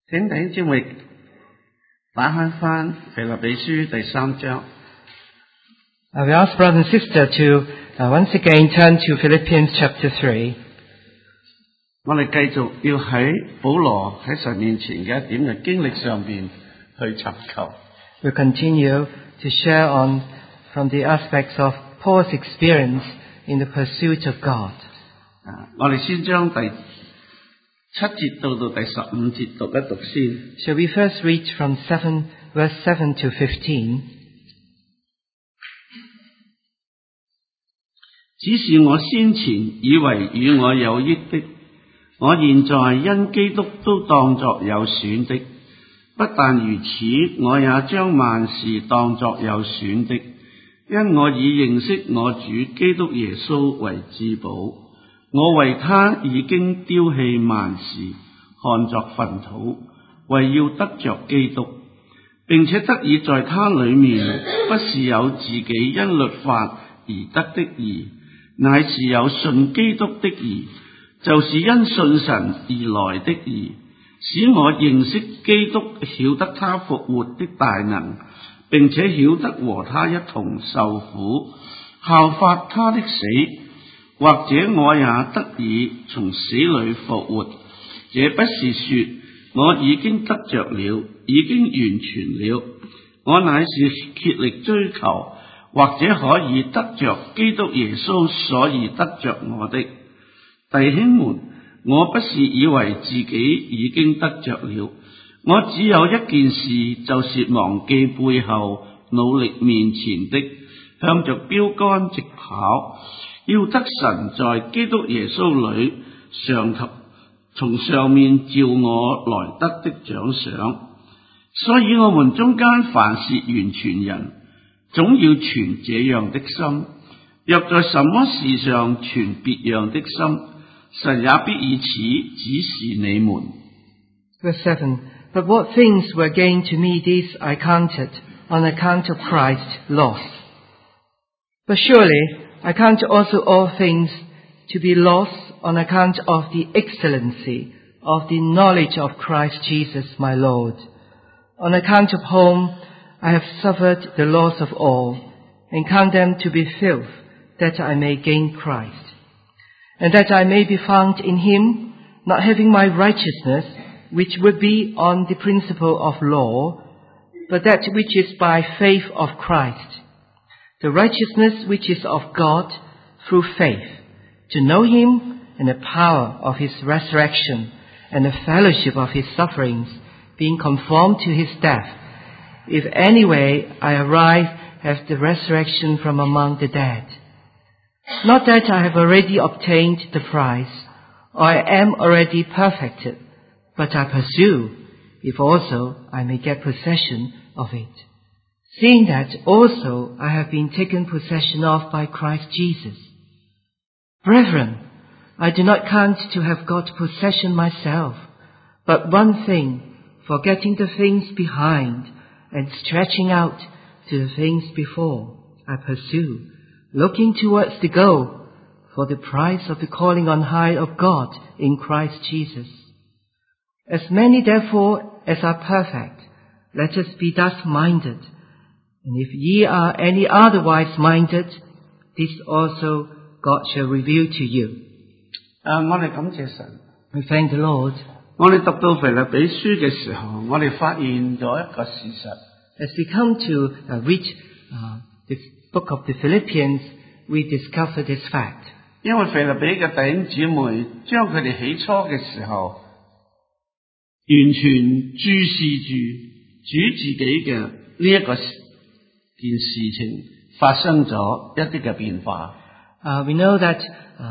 請弟兄姊妹打開返腓立比書第3章。 We ask brother and sister to once again turn to Philippians chapter 3. 我哋繼續要喺保羅喺神面前嘅一點嘅經歷上邊去尋求。 We'll continue to share on from the aspects of Paul's experience in the pursuit of God. 我哋先將第7節到第15節讀一讀先。 Shall we first read from verse 7 to 15? 只是我先前以為與我有益的，我現在因基督都當作有損的。不但如此，我也將萬事當作有損的，因我以認識我主基督耶穌為至寶。我為他已經丟棄萬事，看作糞土，為要得着基督，並且得以在他裡面，不是有自己因律法而得的義，乃是有信基督的義，就是因信神而來的義，使我認識基督，曉得他復活的大能，並且曉得和他一同受苦，效法他的死，或者我也得以從死裡復活。這不是說我已經得着了，已經完全了，我乃是竭力追求，或者可以得着基督耶穌，所以得着我的。弟兄們，我不是以為自己已經得着了，我只有一件事，就是忘記背後，努力面前的，向着標竿直跑，要得神在基督耶穌裏從上面召我來得的獎賞。所以我們中間凡是完全人，總要存這樣的心，若在什麼事上存別樣的心，神也必以此指示你們。 Verse 7. But what things were gain to me, these I counted on account of Christ loss. But surely I count also all things to be loss on account of the excellency of the knowledge of Christ Jesus my Lord, on account of whom I have suffered the loss of all, and count them to be filth, that I may gain Christ, and that I may be found in him, not having my righteousness, which would be on the principle of law, but that which is by faith of Christ, the righteousness which is of God through faith, to know him and the power of his resurrection, and the fellowship of his sufferings, being conformed to his death, if any way I arrive at the resurrection from among the dead. Not that I have already obtained the prize, or I am already perfected, but I pursue, if also I may get possession of it, seeing that also I have been taken possession of by Christ Jesus. Brethren, I do not count to have got possession myself, but one thing, forgetting the things behind, and stretching out to the things before, I pursue, looking towards the goal, for the prize of the calling on high of God in Christ Jesus. As many therefore as are perfect, let us be thus minded. And if ye are any otherwise minded, this also God shall reveal to you. 我哋感謝神。 We thank the Lord. 我哋讀到腓立比書嘅時候，我哋發現咗一個事實。 As we come to read the book of the Philippians, we discover this fact. 因為腓立比嘅弟兄姊妹將佢哋起初嘅時候，完全注視住主自己嘅呢一個件事情發生咗一啲嘅變化。 We know that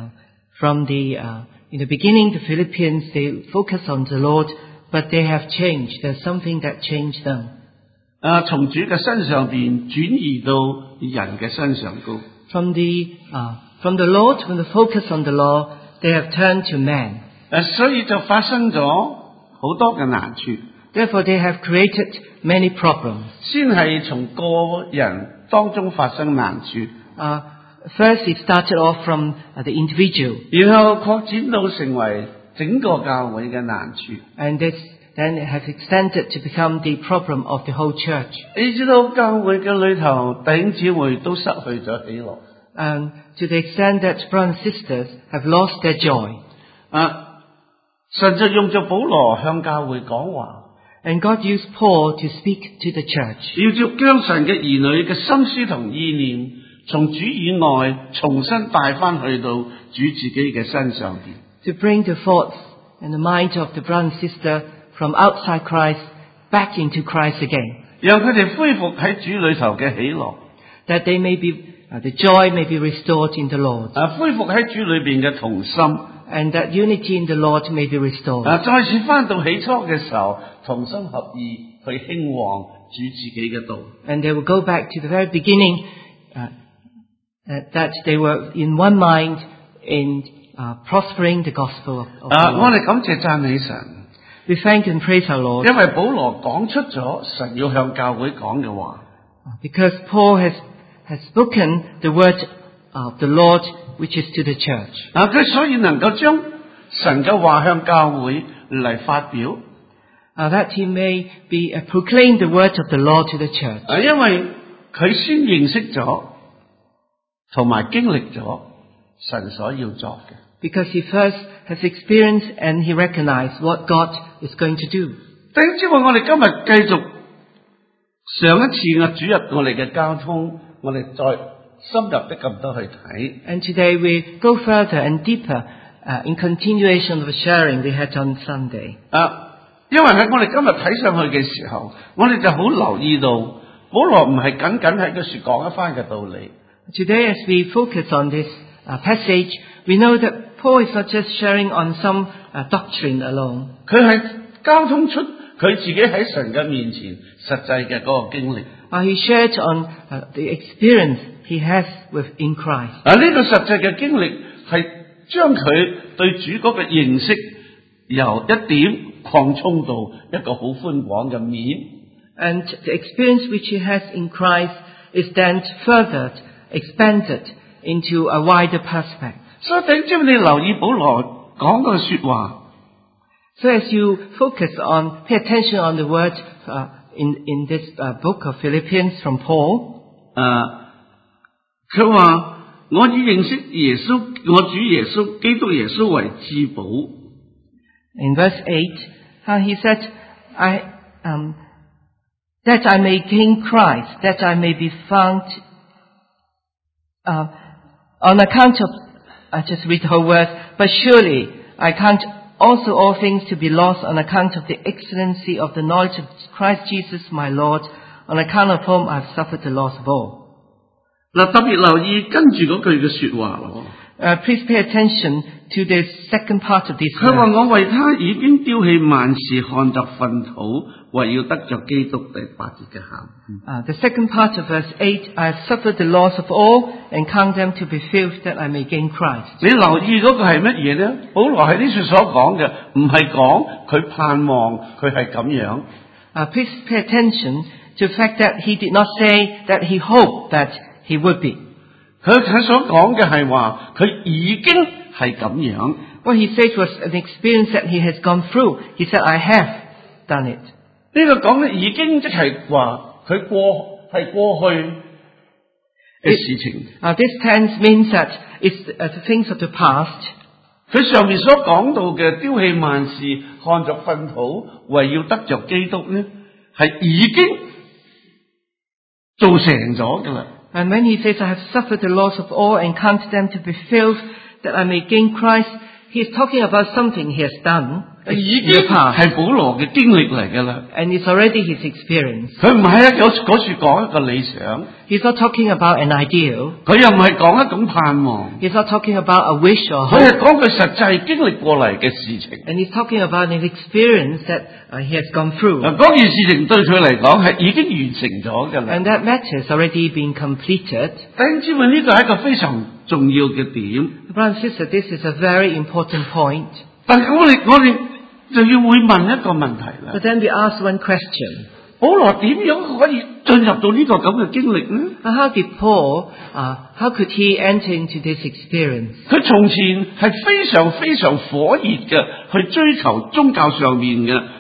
in the beginning, the Philippians, they focus on the Lord, but they have changed. There's something that changed them. 從主嘅身上邊轉移到人嘅身上高。 From the Lord, from the focus on the law, they have turned to man. 所以就發生咗好多嘅難處。 Therefore, they have created many problems. 先係從個人當中發生難處。 First, it started off from the individual. 然後擴展到成為整個教會嘅難處。 And this then it has extended to become the problem of the whole church. 你知道教會嘅裏頭，弟兄姊妹都失去咗喜樂。 And to the extent that brothers and sisters have lost their joy. 神就用咗保羅向教會講話， And God used Paul to speak to the church. 要將神嘅兒女嘅心思同意念，從主以外重新帶翻去到主自己嘅身上邊。 To bring the thoughts and the mind of the brother and sister from outside Christ back into Christ again. 讓佢哋恢復喺主裏頭嘅喜樂， That they may be, the joy may be restored in the Lord. 恢復喺主裏邊嘅同心， And that unity in the Lord may be restored. 再次翻到起初嘅時候，同心合意去興旺主自己嘅道。 And they will go back to the very beginning, that they were in one mind in prospering the gospel of the 我 Lord. 哋感謝讚美神， We thank and praise our Lord 因為保羅講出咗神要向教會講嘅話。 because Paul has spoken the word of the Lord which is to the church. 佢所以能夠將神嘅話向教會嚟發表， That he may be proclaim the word of the Lord to the church. 因為佢先認識咗同埋經歷咗神所要作嘅。 Because he first has experienced and he recognized what God is going to do. 弟兄姊妹，我哋今日繼續上一次嘅主日我哋嘅交通，我哋再深入啲咁多去睇。 And today we go further and deeper in continuation of the sharing we had on Sunday. 因為喺我哋今日睇上去嘅時候，我哋就好留意到，保羅唔係僅僅喺個說講一番嘅道理。 Today as we focus on this passage, we know that Paul is not just sharing on some doctrine alone. 佢係交通出佢自己喺神嘅面前實際嘅嗰個經歷。 He shared on the experience he has in Christ. 呢個實際嘅經歷係將佢對主嗰個認識由一點擴充到一個好寬廣嘅面。 And the experience which he has in Christ is then further expanded into a wider perspective. 所以弟兄姊妹，你留意保羅講嘅說話。 So as you focus on, pay attention on the word in this book of Philippians from Paul. 佢話我以認識耶穌，我主耶穌基督耶穌為至寶。 In verse 8, he said, that I may gain Christ, that I may be found on account of, I just read the whole word, but surely I count also all things to be lost on account of the excellency of the knowledge of Christ Jesus my Lord, on account of whom I have suffered the loss of all. 嗱，特別留意跟住嗰句嘅說話咯。 Please pay attention to the second part of this 佢話 verse. 我為他已經丟棄萬事，看作糞土，為要得着基督。第8節嘅喊。 The second part of verse 8, I have suffered the loss of all and count them to be filth that I may gain Christ. 你留意嗰個係乜嘢呢？保羅喺呢處所講嘅唔係講佢盼望佢係咁樣。 Please pay attention to the fact that he did not say that he hoped that he would be. 佢所講嘅係話佢已經係咁樣。 What he said was an experience that he has gone through. He said, I have done it. 呢個講嘅已經即係話佢係過去嘅事情。 This tense means that it's the things of the past. 佢上面所講到嘅丟棄萬事，看作糞土，為要得着基督呢，係已經做成咗㗎啦。 And when he says, I have suffered the loss of all and count them to be filth that I may gain Christ, he is talking about something he has done 已 in 經 the past. 係保羅嘅經歷嚟㗎啦。 And it's already his experience. 佢唔係嗰處講一個理想， He's not talking about an ideal. 佢又唔係講一種盼望， He's not talking about a wish or 佢 hope. 係講佢實際經歷過嚟嘅事情。 And he's talking about an experience that he has gone through. 嗰件事情對佢嚟講係已經完成咗㗎啦。 And that matter has already been completed. 弟兄姊妹，呢個係一個非常重要嘅點。 Brother and sister, this is a very important point. 但係我哋就要會問一個問題啦。 But then we ask one question. 保羅點樣可以進入到呢個咁嘅經歷呢？ How did Paul, how could he enter into this experience? 佢從前係非常非常火熱嘅去追求宗教上面嘅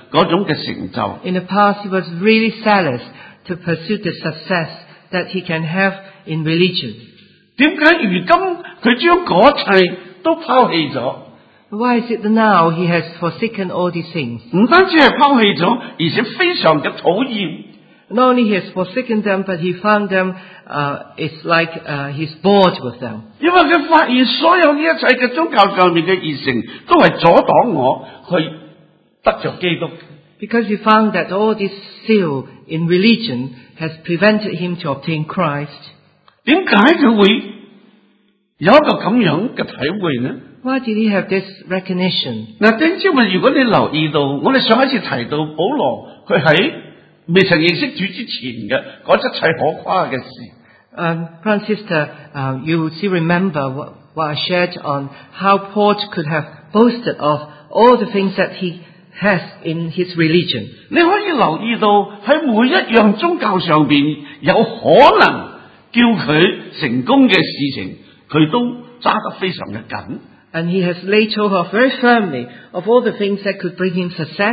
嗰種嘅成就。 In the past, he was really zealous to pursue the success that he can have in religion. 點解如今佢將嗰一切都拋棄咗？ Why is it that now he has forsaken all these things? 唔單止係拋棄咗，而且非常嘅討厭。 Not only he has forsaken them, but he found them, it's like he's bored with them. 因為佢發現所有呢一切嘅宗教上面嘅熱誠，都係阻擋我去得着基督。 Because he found that all this zeal in religion has prevented him to obtain Christ. 點解佢會有一個咁樣嘅體會呢？ Why did he have this recognition? 嗱，丁姊妹，如果你留意到，我哋上一次提到保羅佢喺未曾認識主之前嘅嗰一切可誇嘅事。 Brother and sister, you will still remember what I shared on how Paul could have boasted of all the things that he has in his religion. 你可以留意到喺每一樣宗教上邊有可能叫佢成功嘅事情，佢都揸得非常嘅緊。 And he has laid hold of very firmly of all the things that could bring him success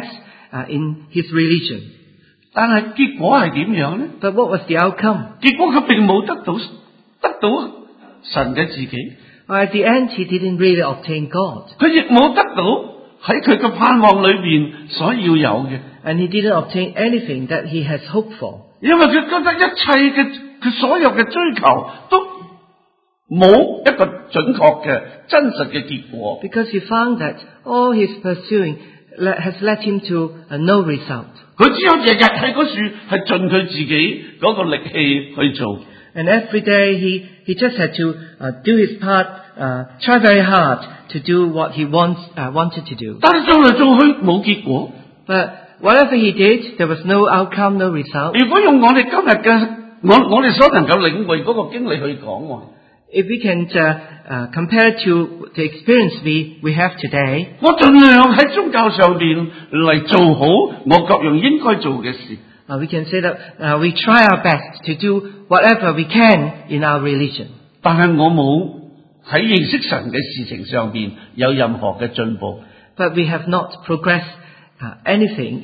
in his religion. 但係結果係點樣呢？ But what was the outcome? 結果佢並冇得到神嘅自己， At the end, he didn't really obtain God. 佢亦冇得到喺佢嘅盼望裏邊所要有嘅， And he didn't obtain anything that he has hoped for. 因為佢覺得一切嘅佢所有嘅追求都冇一個準確嘅真實嘅結果。 Because he found that all his pursuing has led him to no result. 佢只有日日喺嗰處係盡佢自己嗰個力氣去做。 And every day he just had to do his part, try very hard to do what he wanted to do. 但係做嚟做去冇結果。 But whatever he did, there was no outcome, no result. 如果用我哋今日嘅我哋所能夠領會嗰個經歷去講喎， If we can compare it to the experience we have today, 我盡量喺宗教上邊嚟做好我各樣應該做嘅事。 we can say that we try our best to do whatever we can in our religion. 但係我冇喺認識神嘅事情上邊有任何嘅進步。 But we have not progressed anything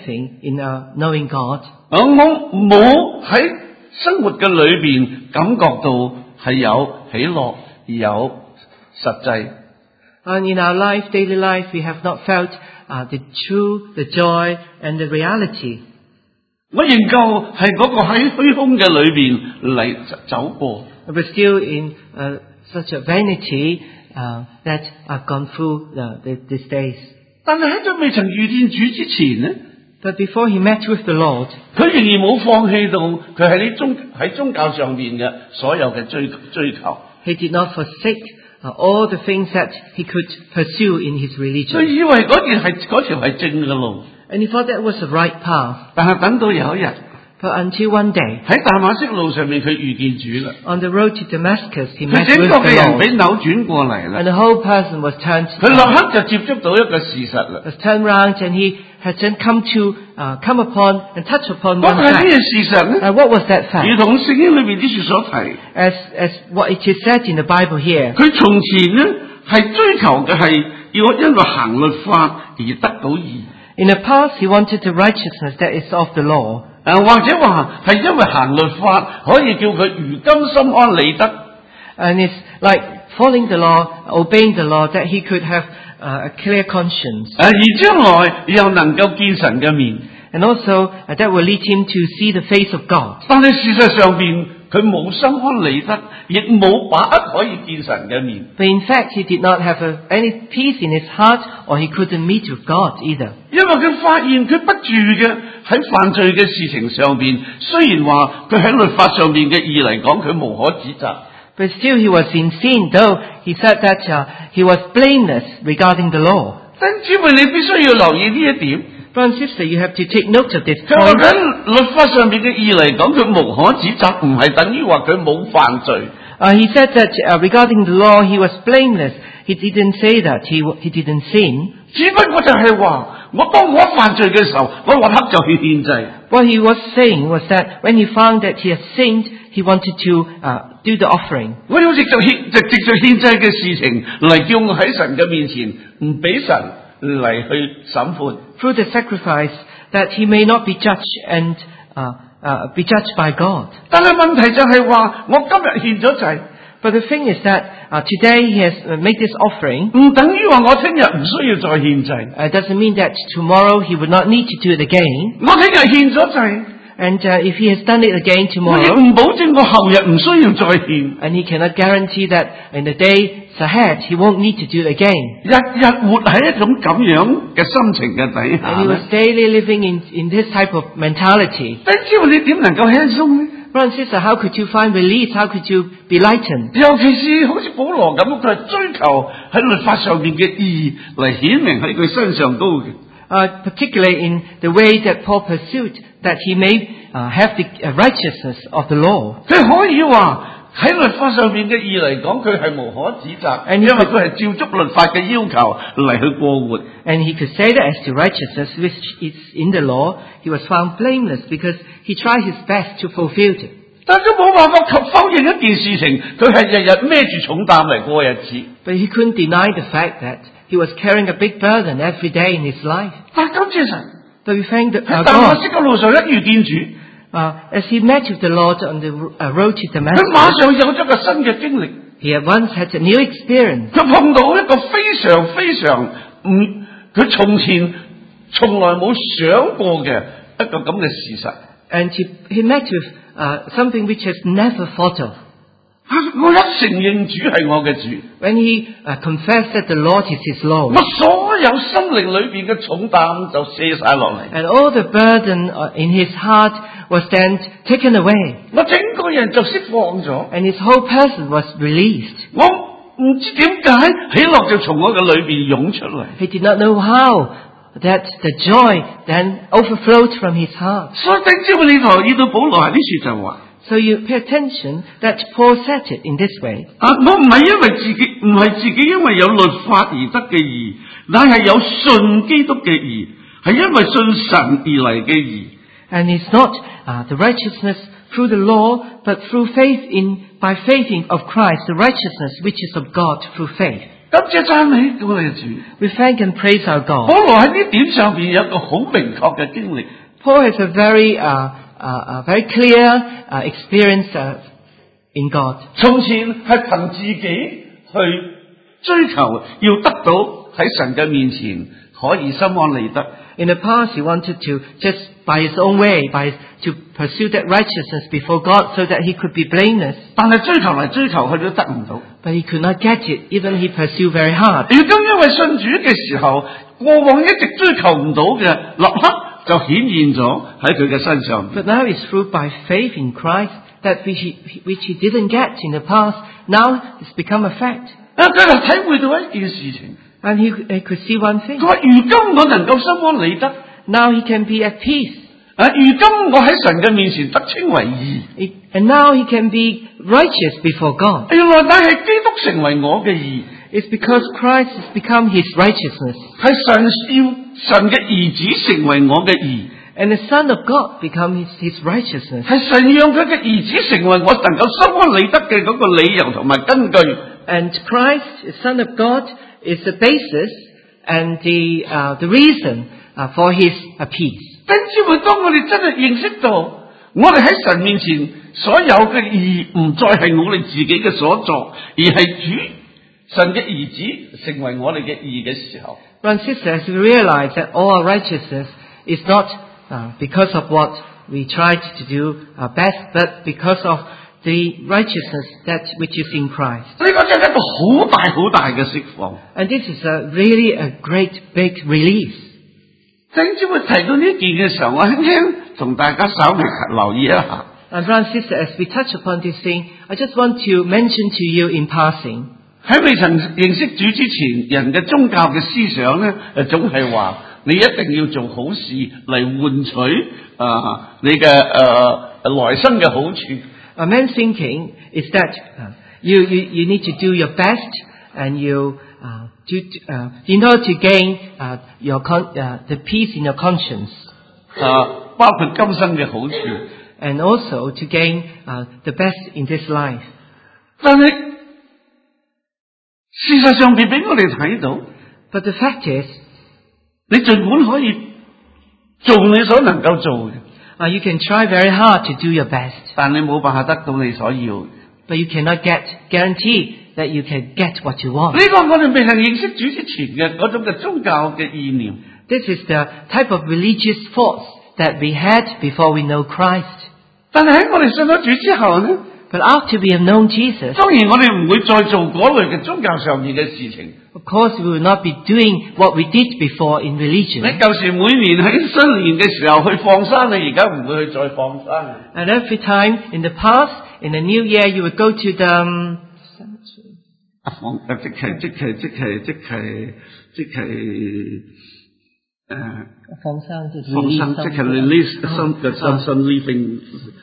in our knowing God. 我冇喺生活嘅裏邊感覺到係有喜樂，有實際。 And in our life, daily life, we have not felt the truth, the joy, and the reality. 我仍舊係嗰個喺虛空嘅裏邊嚟走過。 We're still in such a vanity that I've gone through these days. 但係喺佢未曾遇見主之前呢， But before he met with the Lord, 佢仍然冇放棄到佢喺宗教上面嘅所有嘅追求。 he did not forsake all the things that he could pursue in his 佢 religion. 以為嗰條係正嘅路， And he thought that was the right path. 但係等到有一日 But until one day, 喺大馬色路上面，佢遇見主啦， on the road to Damascus, he 佢 met 整 with 個嘅 the 人俾 Lord. 扭轉過嚟啦， And the whole person was turned, 佢立刻就接觸到一個事實啦。 was turned round, and he had then come upon and touch upon 嗰 one 個係 fact. 咩事實呢？ What was that fact? 如同聖經裏邊啲書所提， As what it is said in the Bible here, 佢從前呢係追求嘅係要因為行律法而得到義， in the past he wanted the righteousness that is of the law. 或者話係因為行律法可以叫佢如今心安理得。 And it's like following the law, obeying the law, that he could have a clear conscience. 而將來又能夠見神嘅面， And also that will lead him to see the face of God. 但係事實上邊佢冇心安理得，亦冇把握可以見神嘅面。 But in fact, he did not have any peace in his heart, or he couldn't meet with God either. 因為佢發現佢不住嘅喺犯罪嘅事情上邊，雖然話佢喺律法上邊嘅義嚟講，佢無可指責。 But still he was in sin, though he said that he was blameless regarding the law. 弟兄姊妹，你必須要留意呢一點。 Brother and sister, you have to take note of this 佢話 point. 喺律法上邊嘅義嚟講，佢無可指責，唔係等於話佢冇犯罪。 He said that regarding the law, he was blameless. He didn't say that he didn't sin. 只不過就係話，當我犯罪嘅時候，我立刻就去獻祭。 What he was saying was that when he found that he had sinned, he wanted to do the offering. 我要藉着獻祭嘅事情嚟叫我喺神嘅面前唔俾神嚟去審判。 through the sacrifice that he may not be judged and be judged by God. 但係問題就係話，我今日獻咗祭， But the thing is that today he has made this offering. 唔等於話我聽日唔需要再獻祭。 Doesn't mean that tomorrow he would not need to do it again. 我聽日獻咗祭， And if he has done it again 我亦 tomorrow, 唔保證我後日唔需要再獻。 and he cannot guarantee that in the days ahead he won't need to do it again. 日日活喺一種咁樣嘅心情嘅底下 And he 咧 was daily living in this type of mentality. 你知道你點能夠輕鬆呢？ Brother and sister, how could you find release? How could you be lightened? 尤其是好似保羅咁，佢係追求喺律法上面嘅義嚟顯明喺佢身上高嘅。 Particularly in the way that Paul pursued, that he may have the righteousness of the law. 佢可以話喺律法上面嘅義嚟講，佢係無可指責，因為佢係照足律法嘅要求嚟去過活。 And he could say that as to righteousness which is in the law, he was found blameless because he tried his best to fulfill it. 但都冇辦法否認一件事情，佢係日日孭住重擔嚟過日子。 But he couldn't deny the fact that he was carrying a big burden every day in his life. 但感謝神， But we thank 喺 God. 大馬色嘅路上一遇見主， As he met with the Lord on the road to 佢 Damascus, 馬上有咗個新嘅經歷。 he at once had a new experience. 佢碰到一個非常佢從前從來冇想過嘅一個咁嘅事實。 And he met with something which has never thought of. 我一承認主係我嘅主， When he confessed that the Lord is his Lord, 我所有心靈裏邊嘅重擔就卸晒落嚟， and all the burden in his heart was then taken away, 我整個人就釋放咗。 and his whole person was released. 我唔知點解喜樂就從我嘅裏邊湧出嚟， He did not know how that the joy then overflowed from his heart. 所以頂知我呢台遇到保羅喺呢處就話。 So you pay attention that Paul said it in this way. 我唔係因為自己因為有律法而得嘅義，但係有信基督嘅義，係因為信神而嚟嘅義。 And it's not the righteousness through the law, but through by faith of Christ, the righteousness which is of God through faith. 感謝讚美我哋嘅主。 We thank and praise our God. 保羅喺呢點上邊有一個好明確嘅經歷。 Paul has a very clear experience in God. 從前係憑自己去追求，要得到喺神嘅面前可以心安理得。 In the past, he wanted to just by his own way, to pursue that righteousness before God, so that he could be blameless. 但係追求嚟追求去都得唔到。 But he could not get it, even he pursued very hard. 如今因為信主嘅時候，過往一直追求唔到嘅，立刻就顯現咗喺佢嘅身上。 But now it's through by faith in Christ that which he didn't get in the past, now it's become a fact. 佢就體會到一件事情。 And he could see one thing. 佢話：如今我能夠心安理得。 Now he can be at peace. 如今我喺神嘅面前得稱為義。 And now he can be righteous before God. 原來乃係基督成為我嘅義。 It's because Christ has become his righteousness. 係神要神嘅兒子成為我嘅義。 And the Son of God become his righteousness. 係神讓佢嘅兒子成為我能夠心安理得嘅嗰個理由同埋根據。 And Christ, the Son of God, is the basis and the reason for his peace. 弟兄姊妹，當我哋真係認識到，我哋喺神面前所有嘅義唔再係我哋自己嘅所作，而係主神嘅兒子成為我哋嘅義嘅時候， Brothers and sisters, we realize that all our righteousness is not because of what we tried to do our best, but because of the righteousness that which is in Christ. 呢個真係一個好大嘅釋放。 And this is really a great big release. 弟兄姊妹提到呢件嘅時候，我輕輕同大家稍微留意一下。 And brothers and sisters, as we touch upon this thing, I just want to mention to you in passing. 喺未曾認識主之前，人嘅宗教嘅思想咧，總係話你一定要做好事嚟換取你嘅來生嘅好處。 A man's thinking is that you need to do your best, and in order to gain the peace in your conscience, 包括今生嘅好處。 and also to gain the best in this life. 但係事實上邊俾我哋睇到， But the fact is, 你盡管可以做你所能夠做嘅， You can try very hard to do your best, 但你冇辦法得到你所要嘅。 but you cannot guarantee that you can get what you want. 呢個我哋未能認識主之前嘅嗰種嘅宗教嘅意念。 This is the type of religious thoughts that we had before we know Christ. 但係喺我哋信咗主之後呢， But after we have known Jesus, 當然我哋唔會再做嗰類嘅宗教上面嘅事情。 of course we will not be doing what we did before in 你 religion. 舊時每年喺新年嘅時候去放生，你而家唔會去再放生。 And every time in the past, in the new year, you would go to the cemetery. 即係放生就是放生，即係 release some living.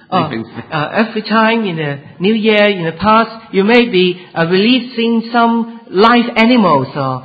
Every time in the new year, in the past, you may be releasing some live animals or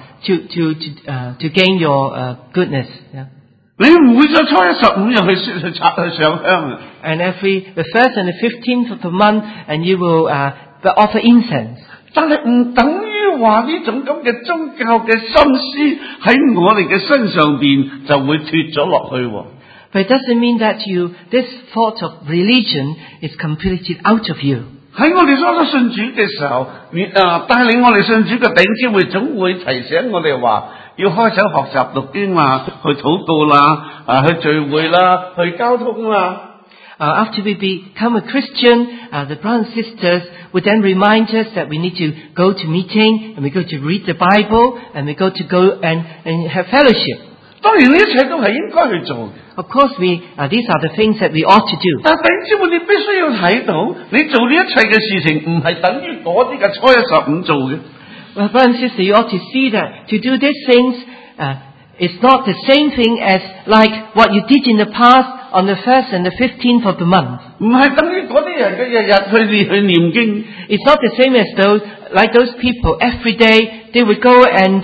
to gain your goodness. Yeah. 你唔會再初一15日去上香啊！ And the 1st and the 15th of the month, and you will offer incense. 但係唔等於話呢種咁嘅宗教嘅心思喺我哋嘅身上邊就會脫咗落去喎。 But it doesn't mean that this thought of religion is completely out of you. 喺我哋初初信主嘅時候，帶領我哋信主嘅弟兄姊妹總會提醒我哋話，要開始學習讀經啦，去禱告啦，去聚會啦，去交通啦。 After we become a Christian, the brothers and sisters would then remind us that we need to go to meeting, and we go to read the Bible, and we go and have fellowship. 當然呢一切都係應該去做嘅。 Of course, these are the things that we ought to do. 但弟兄姊妹，你必須要睇到，你做呢一切嘅事情唔係等於嗰啲嘅初一15做嘅。 Well, brothers and sisters, you ought to see that to do these things is not the same thing as like what you did in the past on the 1st and the 15th of the month. 唔係等於嗰啲人嘅日日去念經。 It's not the same as those people every day they would go and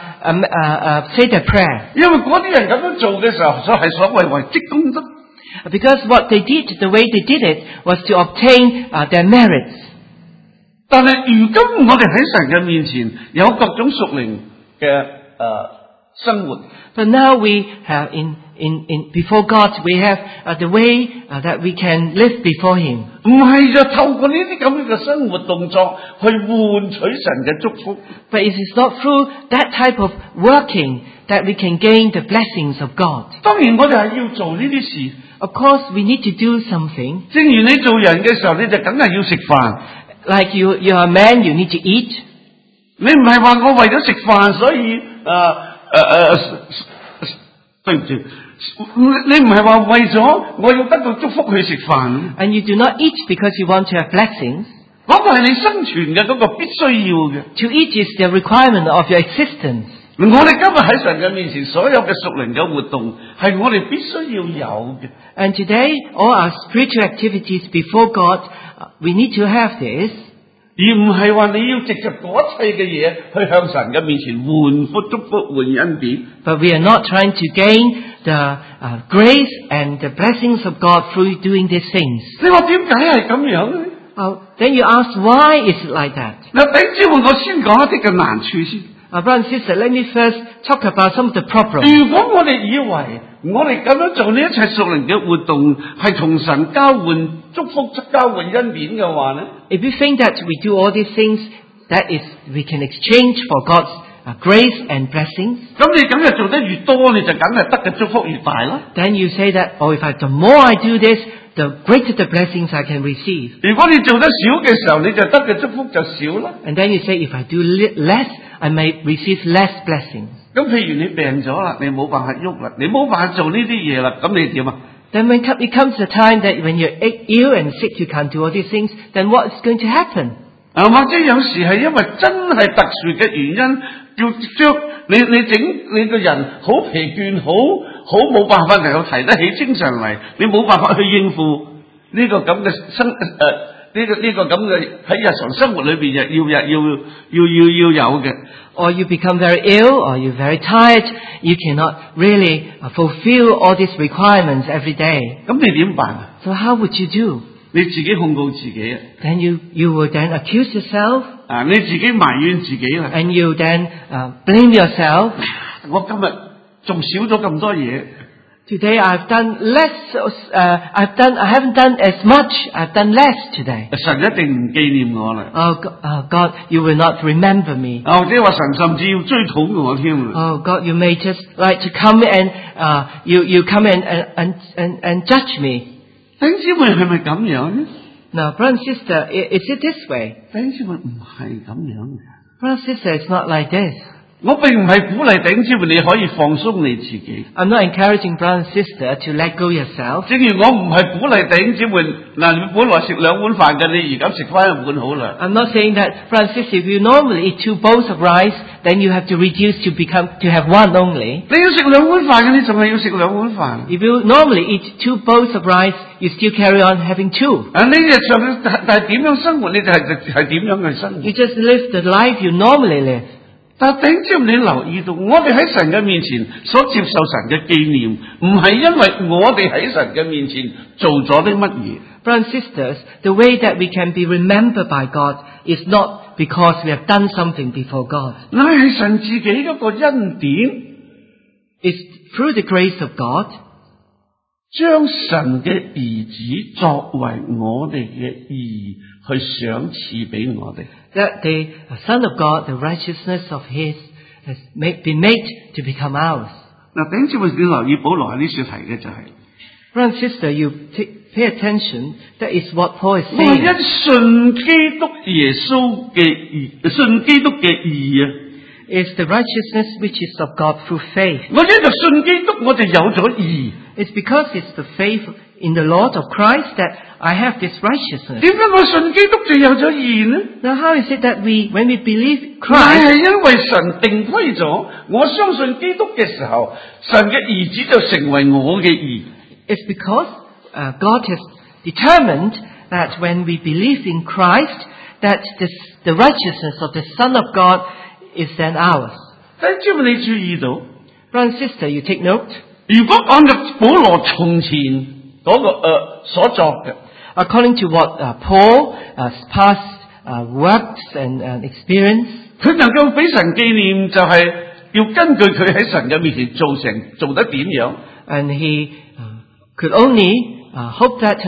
say their prayer. 因為嗰啲人咁樣做嘅時候，就係所謂為積功德。 Because what they did, the way they did it, was to obtain their merits. 但係如今我哋喺神嘅面前有各種屬靈嘅生活。 But now we have before God, we have the way that we can live before Him. 唔係就透過呢啲咁樣嘅生活動作去換取神嘅祝福。 But it is not through that type of working that we can gain the blessings of God. 當然我哋係要做呢啲事。 Of course, we need to do something. 正如你做人嘅時候，你就梗係要食飯。 Like you are a man, you need to eat. 你唔係話我為咗食飯，所以對唔住，你唔係話為咗我要得到祝福去食飯。 And you do not eat because you want to have blessings. 嗰個係你生存嘅嗰個必須要嘅。 To eat is the requirement of your existence. 我哋今日喺神嘅面前，所有嘅屬靈嘅活動係我哋必須要有嘅。 And today, all our spiritual activities before God, we need to have this. 而唔係話你要藉着嗰一切嘅嘢去向神嘅面前換祝福換恩典。 But we are not trying to gain the grace and the blessings of God through doing these things. 你話點解係咁樣咧？ Then you ask, why is it like that? 嗱，弟兄姊妹，我先講一啲嘅難處先。 Brother and sister, let me first talk about some of the problems. 如果我哋以為我哋咁樣做呢一切屬靈嘅活動係同神交換祝福、交換恩典嘅話咧， If you think that we do all these things, that is, we can exchange for God's grace and blessings, 咁你梗係做得越多，你就梗係得嘅祝福越大啦。 then you say that, the more I do this, the greater the blessings I can receive. 如果你做得少嘅時候，你就得嘅祝福就少啦。 And then you say, if I do less, I may receive less blessings. 咁譬如你病咗啦，你冇辦法喐啦，你冇辦法做呢啲嘢啦，咁你點啊？ Then it comes a time that when you're ill and sick, you can't do all these things, then what is going to happen? 或者有時係因為真係特殊嘅原因，要將你個人好疲倦，好冇辦法能夠提得起精神嚟，你冇辦法去應付呢個咁嘅呢個咁嘅喺日常生活裏邊要有嘅。 Or you become very ill, or you're very tired, you cannot really fulfill all these requirements every day. 咁你點辦啊？ So how would you do? 你自己控告自己啊！ Then you will then accuse yourself, 你自己埋怨自己啦。 and you then blame yourself. 我今日仲少咗咁多嘢。 Today I've done less, I haven't done as much, I've done less today. 神一定唔紀念我啦。 Oh God, you will not remember me. 或者話神甚至要追討我添啦。 Oh God, you may just like to come and, you come and judge me. 弟兄姊妹係咪咁樣呢？ Now, brother and sister, is it this way? 弟兄姊妹唔係咁樣嘅。 Brother and sister, it's not like this. 我並唔係鼓勵弟兄姊妹你可以放鬆你自己。 I'm not encouraging brother and sister to let go yourself. 正如我唔係鼓勵弟兄姊妹嗱，你本來食2碗飯嘅，你而家食翻1碗好啦。 I'm not saying that, brother and sister, if you normally eat 2 bowls of rice, then you have to reduce to have 1 only. 你要食2碗飯嘅，你仲係要食2碗飯。 If you normally eat 2 bowls of rice, you still carry on having 2. 你日常但係點樣生活，你就係點樣去生活。 You just live the life you normally live. 但係弟兄姊妹，你留意到，我哋喺神嘅面前所接受神嘅紀念，唔係因為我哋喺神嘅面前做咗啲乜嘢。 Brothers and sisters, the way that we can be remembered by God is not because we have done something before God. 乃係神自己嗰個恩典， It's through the grace of God, 將神嘅兒子作為我哋嘅義去賞賜俾我哋。 that the Son of God, the righteousness of His, has been made to become ours. 嗱，弟兄姊妹，你留意保羅喺呢處提嘅就係、 Brother and sister, you pay attention. That is what Paul is 我 saying. 因信基督耶穌嘅義，信基督嘅義啊！ It's the righteousness which is of God through faith. 我因就信基督，我就有咗義。 It's because it's the faith in the Lord of Christ that I have this righteousness. 點解我信基督就有咗義呢？ Now how is it that when we believe 乃 Christ, 係因為神定規咗，我相信基督嘅時候，神嘅兒子就成為我嘅義。 it's because God has determined that when we believe in Christ, that the righteousness of the Son of God is then ours. 弟兄姊妹，你注意到， Brother and sister, you take note. 如果按照保羅從前嗰所作嘅， According to what Paul's past works and experience, 佢能夠俾神紀念，就係要根據佢喺神嘅面前做得點樣。 and he could only hope that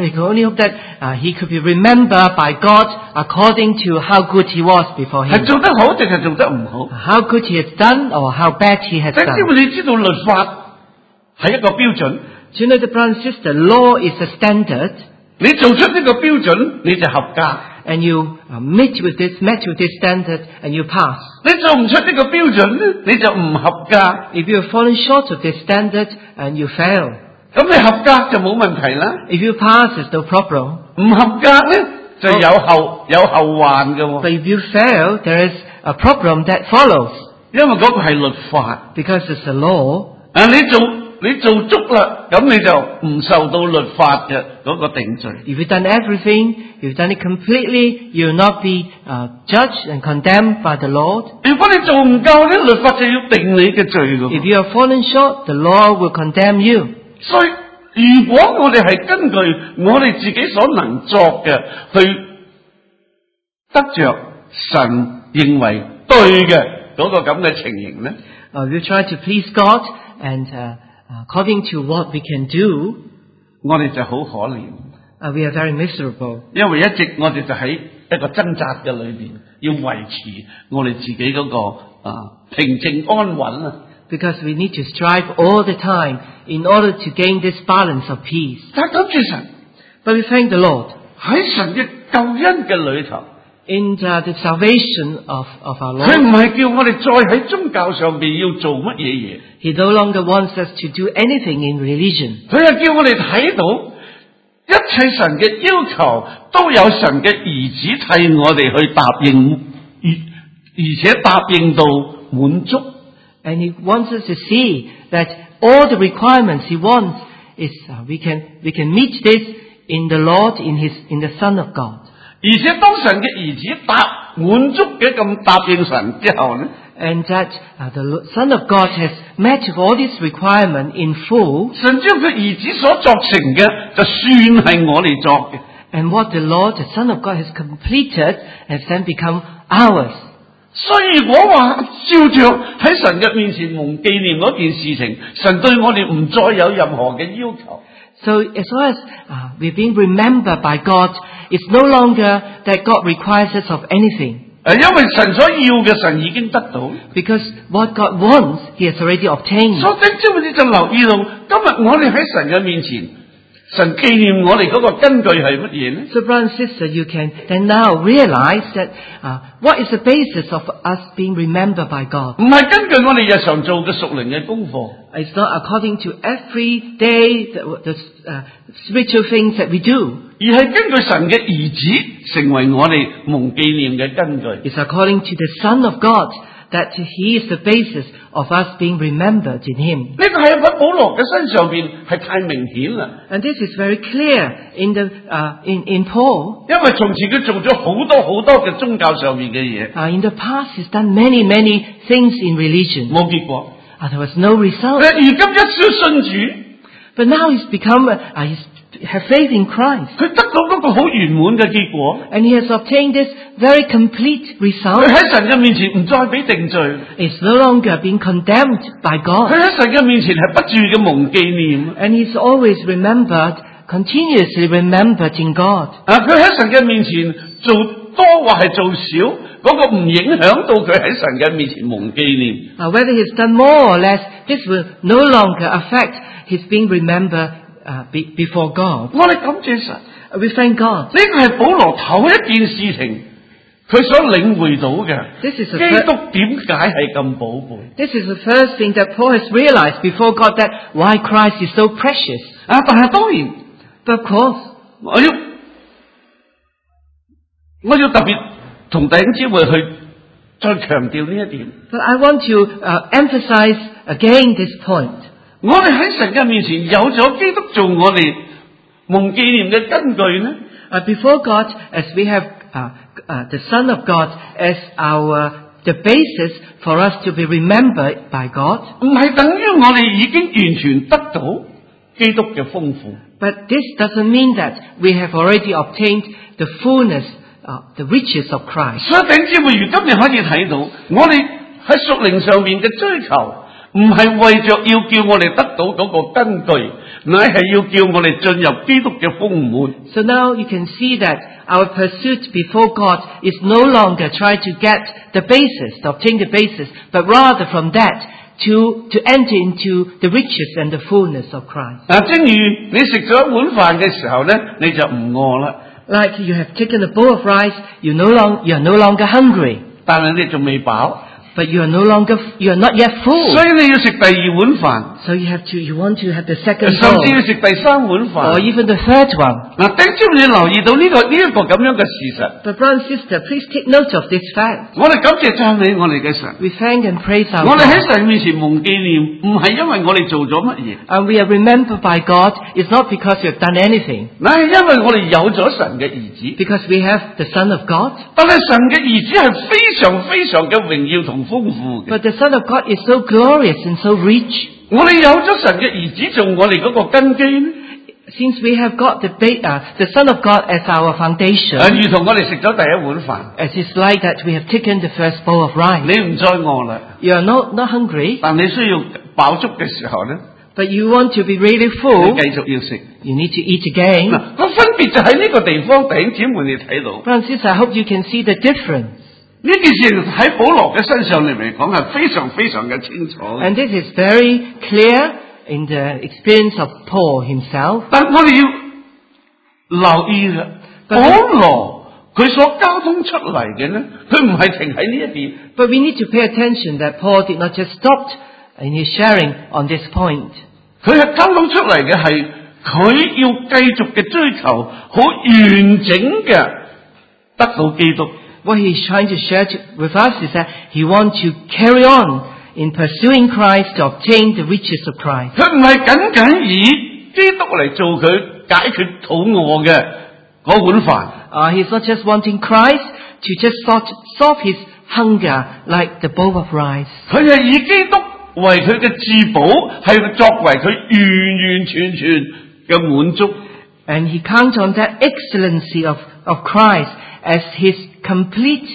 he could be remembered by God according to how good he was before 係 him, 做得好定係做得唔好？ how good he has done or how bad he has 弟兄姊 done. 妹，你知道律法係一個標準， Do you know, the brother and sister, law is a standard, 你做出呢個標準，你就合格。 and you met with this standard, and you pass. 你做唔出呢個標準咧，你就唔合格。 If you have fallen short of this standard, and you fail. 咁你合格就冇問題啦， If you pass, there's no problem. 唔合格咧就有後患嘅喎， But if you fail, there is a problem that follows, 因為嗰個係律法。 because it's a law. 你做足啦，咁你就唔受到律法嘅嗰個定罪。 If you've done everything, you've done it completely, you will not be judged and condemned by the Lord. 如果你做唔夠咧，律法就要定你嘅罪嘅。 If you have fallen short, the law will condemn you. 所以如果我哋係根據我哋自己所能作嘅去得着神認為對嘅嗰個咁嘅情形咧， We try to please God, and according to what we can do, 我哋就好可憐， we are very miserable. 因為一直我哋就喺一個掙扎嘅裏邊，要維持我哋自己嗰個平靜安穩啊。 Because we need to strive all the time in order to gain this balance of peace. 但係感謝神， But we thank the Lord. 喺神嘅救恩嘅裏頭， In the salvation of our 佢 Lord, 唔係叫我哋再喺宗教上邊要做乜嘢嘢， He no longer wants us to do anything in religion. 佢係叫我哋睇到一切神嘅要求都有神嘅兒子替我哋去答應，而且答應到滿足。 And He wants us to see that all the requirements He wants is we can meet this in the Lord, in the Son of God. 而且當神嘅兒子滿足嘅咁答應神之後咧， And that the Son of God has met all these requirements in full. 神將佢兒子所作成嘅就算係我哋作嘅。 And what the Lord, the Son of God, has completed has then become ours. 所以如果話照着喺神嘅面前蒙紀念嗰件事情，神對我哋唔再有任何嘅要求。 So as long as we're being remembered by God, it's no longer that God requires us of anything. 因為神所要嘅神已經得到。 Because what God wants, He has already obtained. 所以即係你就留意到，今日我哋喺神嘅面前，神紀念我哋嗰個根據係乜嘢呢？ So brother and sister, you can then now realize that what is the basis of us being remembered by God? 唔係根據我哋日常做嘅屬靈嘅功課。 It's not according to every day the spiritual things that we do. 而係根據神嘅兒子成為我哋蒙紀念嘅根據。 It's according to the Son of God that He is the basis of us being remembered in Him. 呢個喺保羅嘅身上邊係太明顯啦。 And this is very clear in in Paul. 因為從前佢做咗好多嘅宗教上面嘅嘢， In the past, he's done many things in religion. 冇結果。 There was no result. 如今一朝信主， But now he's become, he's have faith in Christ. 佢得到嗰個好圓滿嘅結果。 And he has obtained this very complete 佢 result. 喺神嘅面前唔再俾定罪， He's no longer being condemned by 佢 God. 喺神嘅面前係不住嘅蒙紀念。 And he's always remembered, continuously remembered in God. 佢喺神嘅面前做多或係做少，嗰個唔影響到佢喺神嘅面前蒙紀念。 Whether he's done more or less, this will no longer affect his being remembered before God. 我哋感謝神， We thank God. 呢個係保羅頭一件事情，佢所領會到嘅。 This is 基 the 督點解係咁寶貝？ This is the first thing that Paul has realized before God, that why Christ is so precious. 但係當然， But of course, 我要特別同弟兄姊妹去再強調呢一點。 but I want to emphasize again this point. 我哋喺神嘅面前有咗基督做我哋蒙紀念嘅根據呢？ Before God, as we have the Son of God as the basis for us to be remembered by God. 唔係等於我哋已經完全得到基督嘅豐富。 But this doesn't mean that we have already obtained the fullness, the riches of Christ. 所以弟兄姊妹，如今你可以睇到，我哋喺屬靈上面嘅追求，唔係為着要叫我哋得到嗰個根據，乃係要叫我哋進入基督嘅豐滿。 So now you can see that our pursuit before God is no longer trying to get the basis, to obtain the basis, but rather from that to enter into the riches and the fullness of Christ. 正如你食咗一碗飯嘅時候咧，你就唔餓啦， Like you have taken a bowl of rice, you are no longer hungry, 但係你仲未飽， but you are not yet full. 所以你要食第二碗飯， So you want to have the second 甚至要 bowl, 食第三碗 or 飯。 even the third one. 弟兄姊妹，你留意到呢一個咁樣嘅事實， But brother and sister, please take note of this fact. 我哋感謝讚美我哋嘅神。 We thank and praise our 我哋喺 God. 神面前蒙紀念，唔係因為我哋做咗乜嘢， And we are remembered by God. It's not because we have done anything, 乃係因為我哋有咗神嘅兒子。 because we have the Son of God. 但係神嘅兒子係非常嘅榮耀同豐富嘅。 But the Son of God is so glorious and so rich. 我哋有咗神嘅兒子做我哋嗰個根基呢， Since we have got the Son of God as our foundation, 如同我哋食咗第一碗飯， as it's like that we have taken the first bowl of rice. 你唔再餓啦， You are not hungry, 但你需要飽足嘅時候咧， but you want to be really 你 full. 繼續要食。 You need to eat again. 個分別就喺呢個地方，弟兄姊妹你睇到 Brother and sister, I hope you can see the difference. 呢件事喺保羅嘅身上嚟講係非常嘅清楚嘅。 And this is very clear in the experience of Paul himself. 但我哋要留意嘅，保羅佢所交通出嚟嘅呢，佢唔係停喺呢一點。 But we need to pay attention that Paul did not just stop in his sharing on this point. 佢係交通出嚟嘅係佢要繼續嘅追求，好完整嘅得到基督。 What he's trying to share with us is that he wants to carry on in pursuing Christ to obtain the riches of Christ. 佢唔係僅以基督嚟做佢解決肚餓嘅嗰碗飯。 He's not just wanting Christ to just solve his hunger like the bowl of rice. 佢係以基督為佢嘅至寶，係作為佢完全嘅滿足。 And he counts on that excellency of Christ as his complete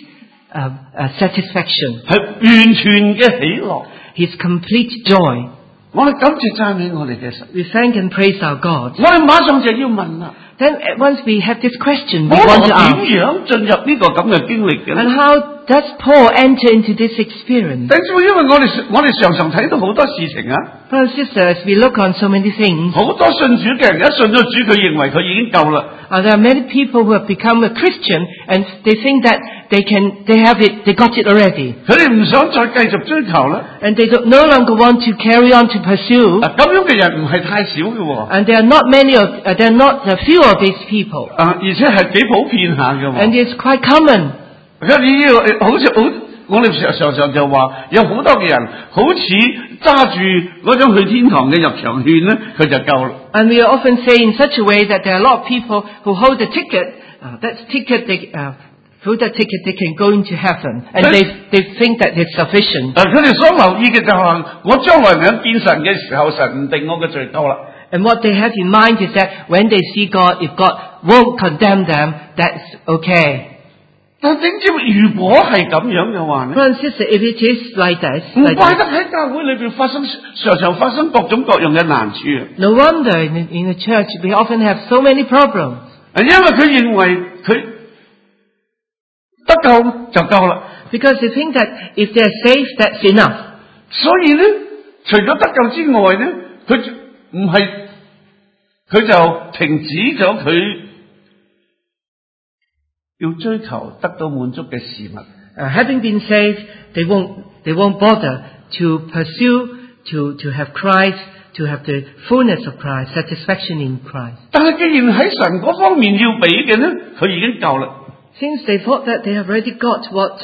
satisfaction, 係完全嘅喜樂。 His complete joy. 我哋感謝讚美我哋嘅神。 We thank and praise our God. 我哋馬上就要問啦， Then once we have this question, we 保羅 want to 點 ask, 樣進入呢個咁嘅經歷嘅 and 咧？ how does Paul enter into this experience? 弟兄姊妹，因為我哋常常睇到好多事情啊， Brothers and sisters, we look on so many things. 好多信主嘅人一信咗主，佢認為佢已經夠啦。 There are many people who have become a Christian and they think that they got it already. 佢哋唔想再繼續追求啦。 And they no longer want to carry on to pursue. 咁樣嘅人唔係太少嘅喎。 And there are not a few of these people. 而且係幾普遍下嘅喎。 And it's quite common. 你要我哋常常就話有好多嘅人好似揸住嗰張去天堂嘅入場券咧，佢就夠啦。 And we often say in such a way that there are a lot of people who hold the ticket, through that ticket they can go into heaven. And they think that it's sufficient. 佢哋所留意嘅就係我將來想見神嘅時候，神唔定我嘅罪夠啦。 And what they have in mind is that when they see God, if God won't condemn them, that's okay. 但係點知如果係咁樣嘅話咧， Brothers and sisters, if it is like this, 唔怪得喺教會裏邊常常發生各種各樣嘅難處啊！ no wonder in the church we often have so many problems. 因為佢認為佢得救就夠啦， Because they think that if they're saved, that's enough. 所以咧，除咗得救之外咧，佢就停止咗佢要追求得到滿足嘅事物。 Having been saved, they won't bother to pursue, to have Christ, to have the fullness of Christ, satisfaction in Christ. 但係既然喺神嗰方面要俾嘅咧，佢已經夠啦。 Since they thought that they have already got what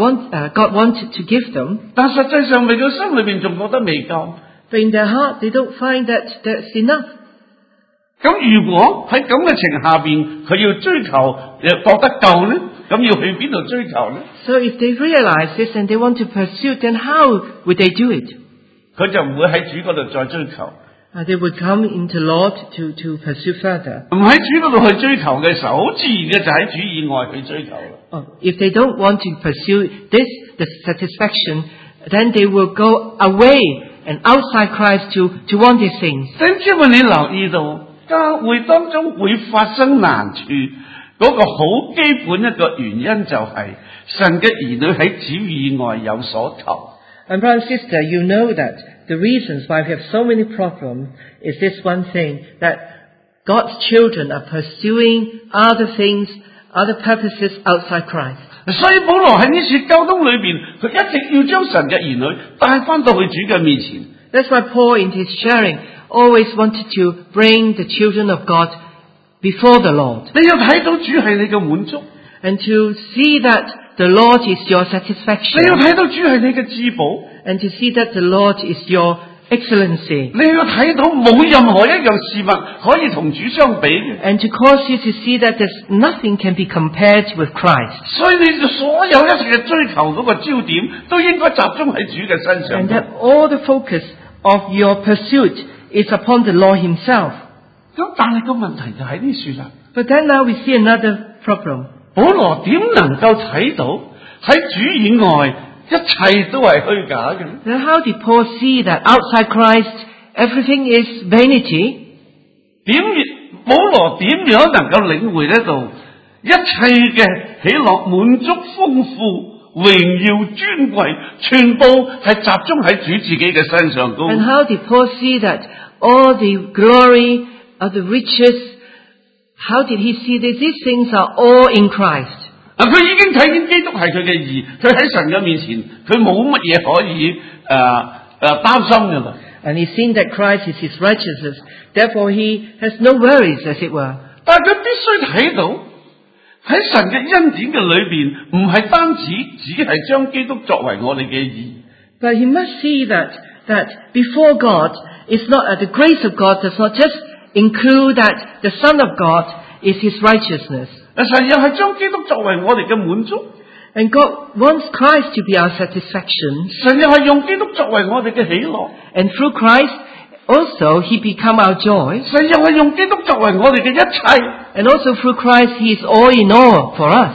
God wanted to give them, 但實際上佢嘅心裏邊仲覺得未夠。 but in their heart they don't find that that's enough. 咁如果喺咁嘅情下邊，佢要追求覺得夠咧，咁要去邊度追求咧？ So if they realize this and they want to pursue, then how would they do it? 佢就唔會喺主嗰度再追求。 They would come into Lord to pursue further. 唔喺主嗰度去追求嘅時候，好自然嘅就喺主以外去追求啦。 If they don't want to pursue the satisfaction, then they will go away and outside Christ to want these things. 因為你留意到教會當中會發生難處，嗰個好基本一個原因就係神嘅兒女喺主以外有所求。 And brother and sister, you know that the reasons why we have so many problems is this one thing, that God's children are pursuing other things, other purposes outside Christ. 所以保羅喺呢次交通裏邊，佢一直要將神嘅兒女帶翻到去主嘅面前。 That's why Paul in his sharing always wanted to bring the children of God before the Lord. 你要睇到主係你嘅滿足， And to see that the Lord is your satisfaction. 你要睇到主係你嘅至寶， And to see that the Lord is your excellency. 你要睇到冇任何一樣事物可以同主相比嘅。 And to cause you to see that there's nothing can be compared with Christ. 所以你所有一切嘅追求嗰個焦點，都應該集中喺主嘅身上。 And that all the focus of your pursuit is upon the Lord himself. 咁但係個問題就喺呢處啦。 But then now we see another problem. 保羅點能夠睇到喺主以外一切都係虛假嘅？ Now how did Paul see that outside Christ everything is vanity? 保羅點樣能夠領會得到一切嘅喜樂、滿足、豐富、榮耀、尊貴，全部係集中喺主自己嘅身上高？ And how did Paul see that all the glory of the riches, how did he see that these things are all in Christ? 佢已經睇見基督係佢嘅義，佢喺神嘅面前，佢冇乜嘢可以擔心㗎啦。 And he's seen that Christ is his righteousness, therefore he has no worries, as it were. 但係佢必須睇到喺神嘅恩典嘅裏邊，唔係單止只係將基督作為我哋嘅義。 But he must see that before God, it's not the grace of God does not just include that the Son of God is his righteousness. 神又係將基督作為我哋嘅滿足， And God wants Christ to be our satisfaction. 神又係用基督作為我哋嘅喜樂， And through Christ, also, he become our joy. 神又係用基督作為我哋嘅一切。 And also through Christ, he is all in all for us.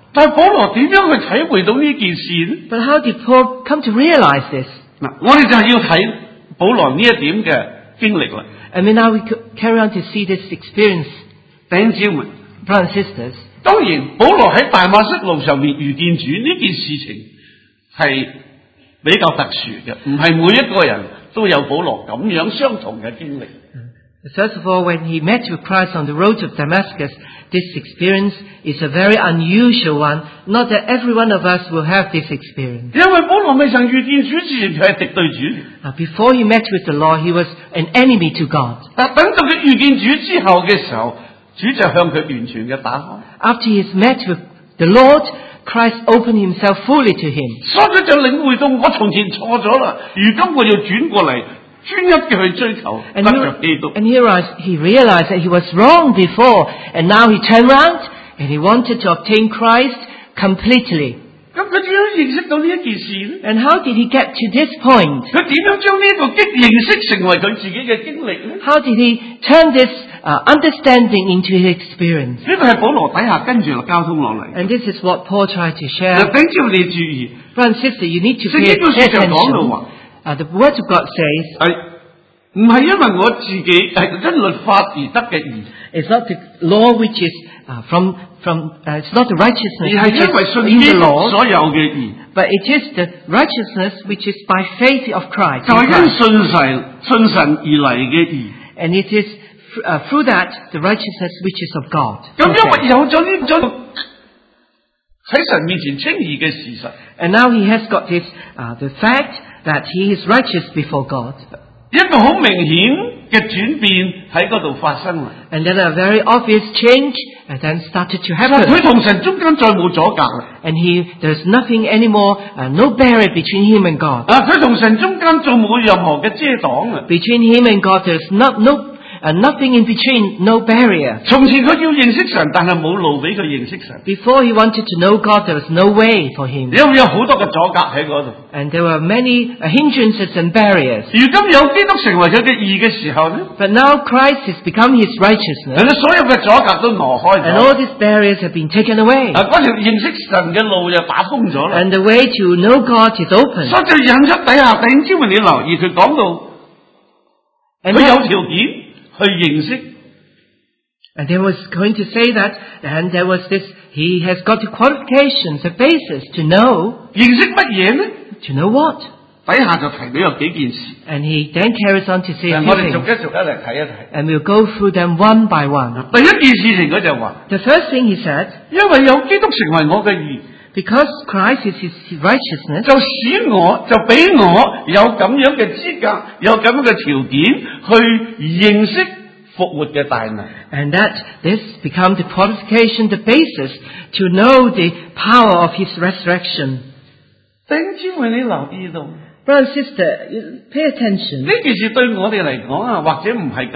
但係保羅點樣去體會到呢件事呢？ But how did Paul come to realize this? 嗱，我哋就係要睇保羅呢一點嘅經歷啦。 And now we carry on to see this experience, 弟兄姊妹， brothers and sisters. 當然保羅喺大馬色路上面遇見主呢件事情係比較特殊嘅，唔係每一個人都有保羅咁樣相同嘅經歷。 First of all, when he met with Christ on the road to Damascus, this experience is a very unusual one. Not that every one of us will have this experience. 因為保羅未曾遇見主之前，佢係敵對主。 Before he met with the Lord, he was an enemy to God. 但等到佢遇見主之後嘅時候，主就向佢完全嘅打開。 After he has met with the Lord, Christ opened himself fully to him. 所以佢就領會到我從前錯咗啦，如今我要轉過嚟，專一嘅去追求得着基督。 And he realized that he was wrong before, and now he turned around and he wanted to obtain Christ completely. 咁佢點樣認識到呢一件事呢？ And how did he get to this point? 佢點樣將呢個認識成為佢自己嘅經歷呢？ How did he turn this understanding into his experience? 呢個係保羅底下跟住交通落嚟。 And this is what Paul tried to share. 嗱，等住你注意， Brother and sister, you need to 聖 pay 經嘅書上講到話， attention. The Word of God says, 係唔係因為我自己係因律法而得嘅義， it's not the law which is it's not the 而 righteousness 係 which 因為 is 信 in 基 the 督 law, 所有嘅義， but it is the righteousness which is by faith of Christ. 就 in 係因 Christ. 信神而嚟嘅義。 And it is through that the righteousness which is of God. 咁因為有咗呢種喺神面前稱義嘅事實， And now he has got this the fact that he is righteous before God. 一個好明顯嘅轉變喺嗰度發生啦。 And then a very obvious change and then started to 佢 happen. 同神中間再冇阻隔啦。 And there's nothing anymore, no barrier between him and God. 佢同神中間再冇任何嘅遮擋啊！ Between him and God, there's nothing in between, no barrier. 從前佢要認識神，但係冇路俾佢認識神， Before he wanted to know God, there was no way for him. 因為有好多嘅阻隔喺嗰度。 And there were many hindrances and barriers. 如今有基督成為佢嘅義嘅時候呢， But now Christ has become his righteousness. 所有嘅阻隔都挪開 And 咗， all these barriers have been taken away. 嗰條認識神嘅路就打通咗啦。 And the way to know God is open. 所以就引出底下弟兄姊妹，你留意佢講到， And 佢有 that- 條件去認識。 And they was going to say that, and there was this, he has got the qualifications, the basis to know 認識乜嘢呢？ what? 底下就提到有幾件事， And he then carries on to say a 我 few 哋逐 things. 一逐一嚟睇一睇。 And we'll go through them one by one. 第一件事情佢就話， The first thing he said, 因為有基督成為我嘅義， because Christ is his righteousness, 就使我就俾我有咁樣嘅資格，有咁樣嘅條件去認識復活嘅大能。 and that this becomes the qualification, the basis to know the power of his resurrection. 弟兄姊妹，你留意到呢 Brother and sister, you pay attention. 件事對我哋嚟講啊，或者唔係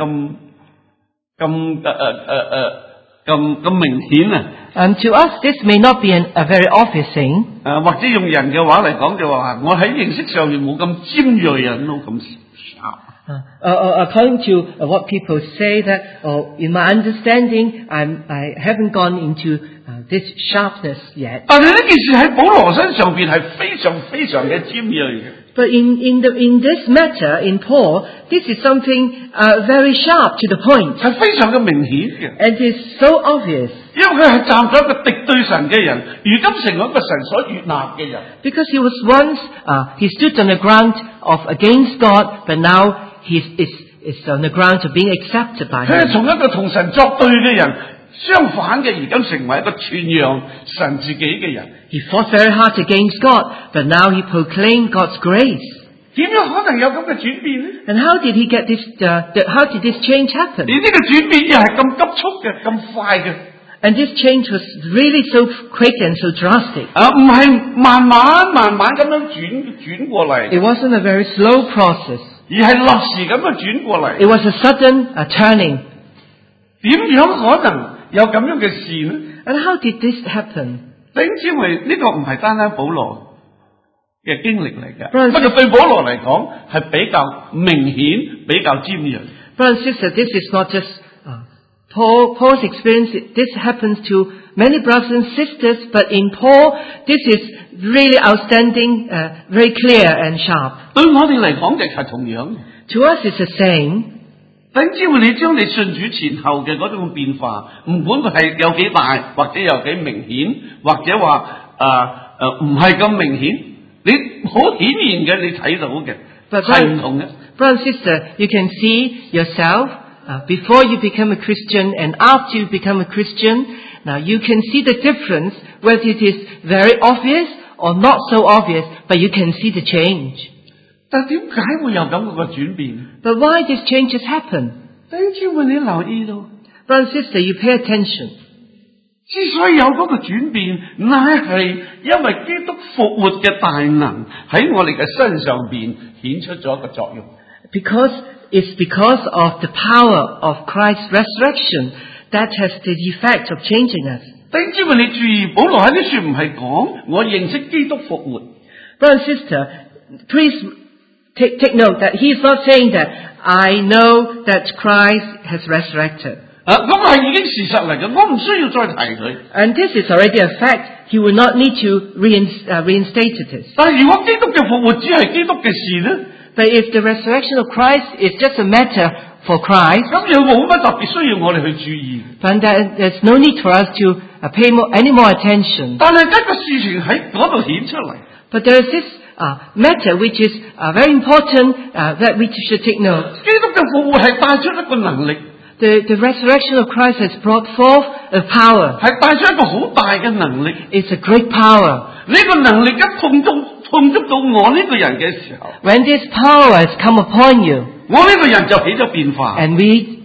咁明顯啊。 To us, this may not be a very obvious thing. 或者用人嘅話嚟講就話，我喺認識上面冇咁尖鋭啊，冇咁 sharp。 According to what people say that, in my understanding, I haven't gone into this sharpness yet. 但係呢件事喺保羅身上邊係非常非常嘅尖鋭嘅。 But in this matter, in Paul, this is something very sharp to the point, 係非常嘅明顯嘅， and it is so obvious 因為佢係站咗一個敵對神嘅人，如今成為一個神所悅納嘅人。 because he was once he stood on the ground of against God, but now he is on the ground of being accepted by 佢係 him. 從一個同神作對嘅人，相反嘅，而今成為一個傳揚神自己嘅人。 He fought very hard against God, but now he proclaimed God's grace. 點樣可能有咁嘅轉變呢？ And how did he get this? How did this change happen? 而呢個轉變又係咁急速嘅，咁快嘅。 And this change was really so quick and so drastic. 唔係慢慢咁樣轉過嚟， It wasn't a very slow process. 而係立時咁樣轉過嚟。 It was a sudden turning. 點樣可能有咁樣嘅事呢？ And how did this happen? 弟兄姊妹，呢個唔係單單保羅嘅經歷嚟嘅， Brothers- 不過對保羅嚟講係比較明顯、比較尖鋭。 Brother and sister, this is not just Paul's experience, this happens to many brothers and sisters, but in Paul, this is really outstanding, very clear and sharp. 對我哋嚟講亦係同樣。 To us, it's the same. 弟兄姊妹，你將你信主前後嘅嗰種變化，唔管佢係有幾大，或者有幾明顯，或者話唔係咁明顯，你好顯然嘅，你睇到嘅係唔同嘅。 Brother and sister, you can see yourself before you become a Christian and after you become a Christian. Now you can see the difference, whether it is very obvious or not so obvious, but you can see the change. 但點解會有咁嘅轉變？ But why these changes happen? 弟兄姊妹，你留意到， Brother and sister, you pay attention. 之所以有嗰個轉變，乃係因為基督復活嘅大能喺我哋嘅身上邊顯出咗一個作用。 It's because of the power of Christ's resurrection that has the effect of changing us. 弟兄姊妹，你注意，保羅喺呢處唔係講我認識基督復活。 Brother and sister, please take note that he is not saying that I know that Christ has resurrected. 咁係已經事實嚟嘅，我唔需要再提佢。 And this is already a fact. He will not need to reinstate it. 但係如果基督嘅復活只係基督嘅事咧， But if the resurrection of Christ is just a matter for Christ, 咁又冇乜特別需要我哋去注意。 then there's no need for us to pay any more attention. 但係一個事情喺嗰度顯出嚟， But there is this matter which is very important that we should take note. 基督嘅復活係帶出一個能力， The resurrection of Christ has brought forth a power. 係帶出一個好大嘅能力。 It's a great power. 呢個能力一碰觸到我呢個人嘅時候， When this power has come upon you, 我呢個人就起咗變化。 and we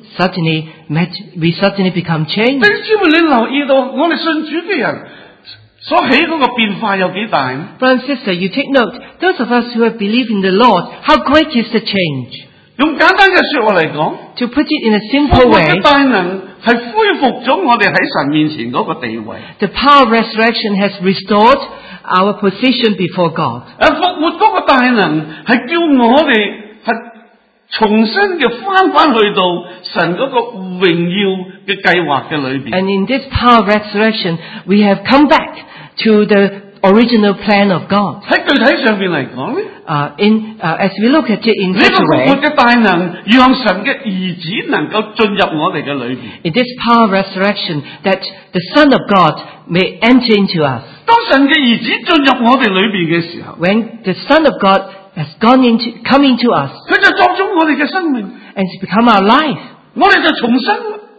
suddenly become 弟 changed. 兄姊妹，你留意到我哋信主嘅人所起嗰個變化有幾大呢？ Brother and sister, you take note, those of us who have believed in the Lord, how great is the change? 用簡單嘅說話嚟講， To put it in a 復 simple 活嘅 way, 大能係恢復咗我哋喺神面前嗰個地位。 the power of resurrection has restored our position before God. 復活嗰個大能係叫我哋係重新嘅翻去到神嗰個榮耀嘅計劃嘅裏邊。 And in this power of resurrection, we have come back to the original plan of God. 喺具體上邊嚟講咧， As we look at it in 呢 such 個 a 復活 way, 嘅大能，讓神嘅兒子能夠進入我哋嘅裏邊。 in this power of resurrection, that the Son of God may enter into us. 當神嘅兒子進入我哋裏邊嘅時候， When the Son of God has come into us 佢就作咗我哋嘅生命， and it's become our life, 我哋就重生啦。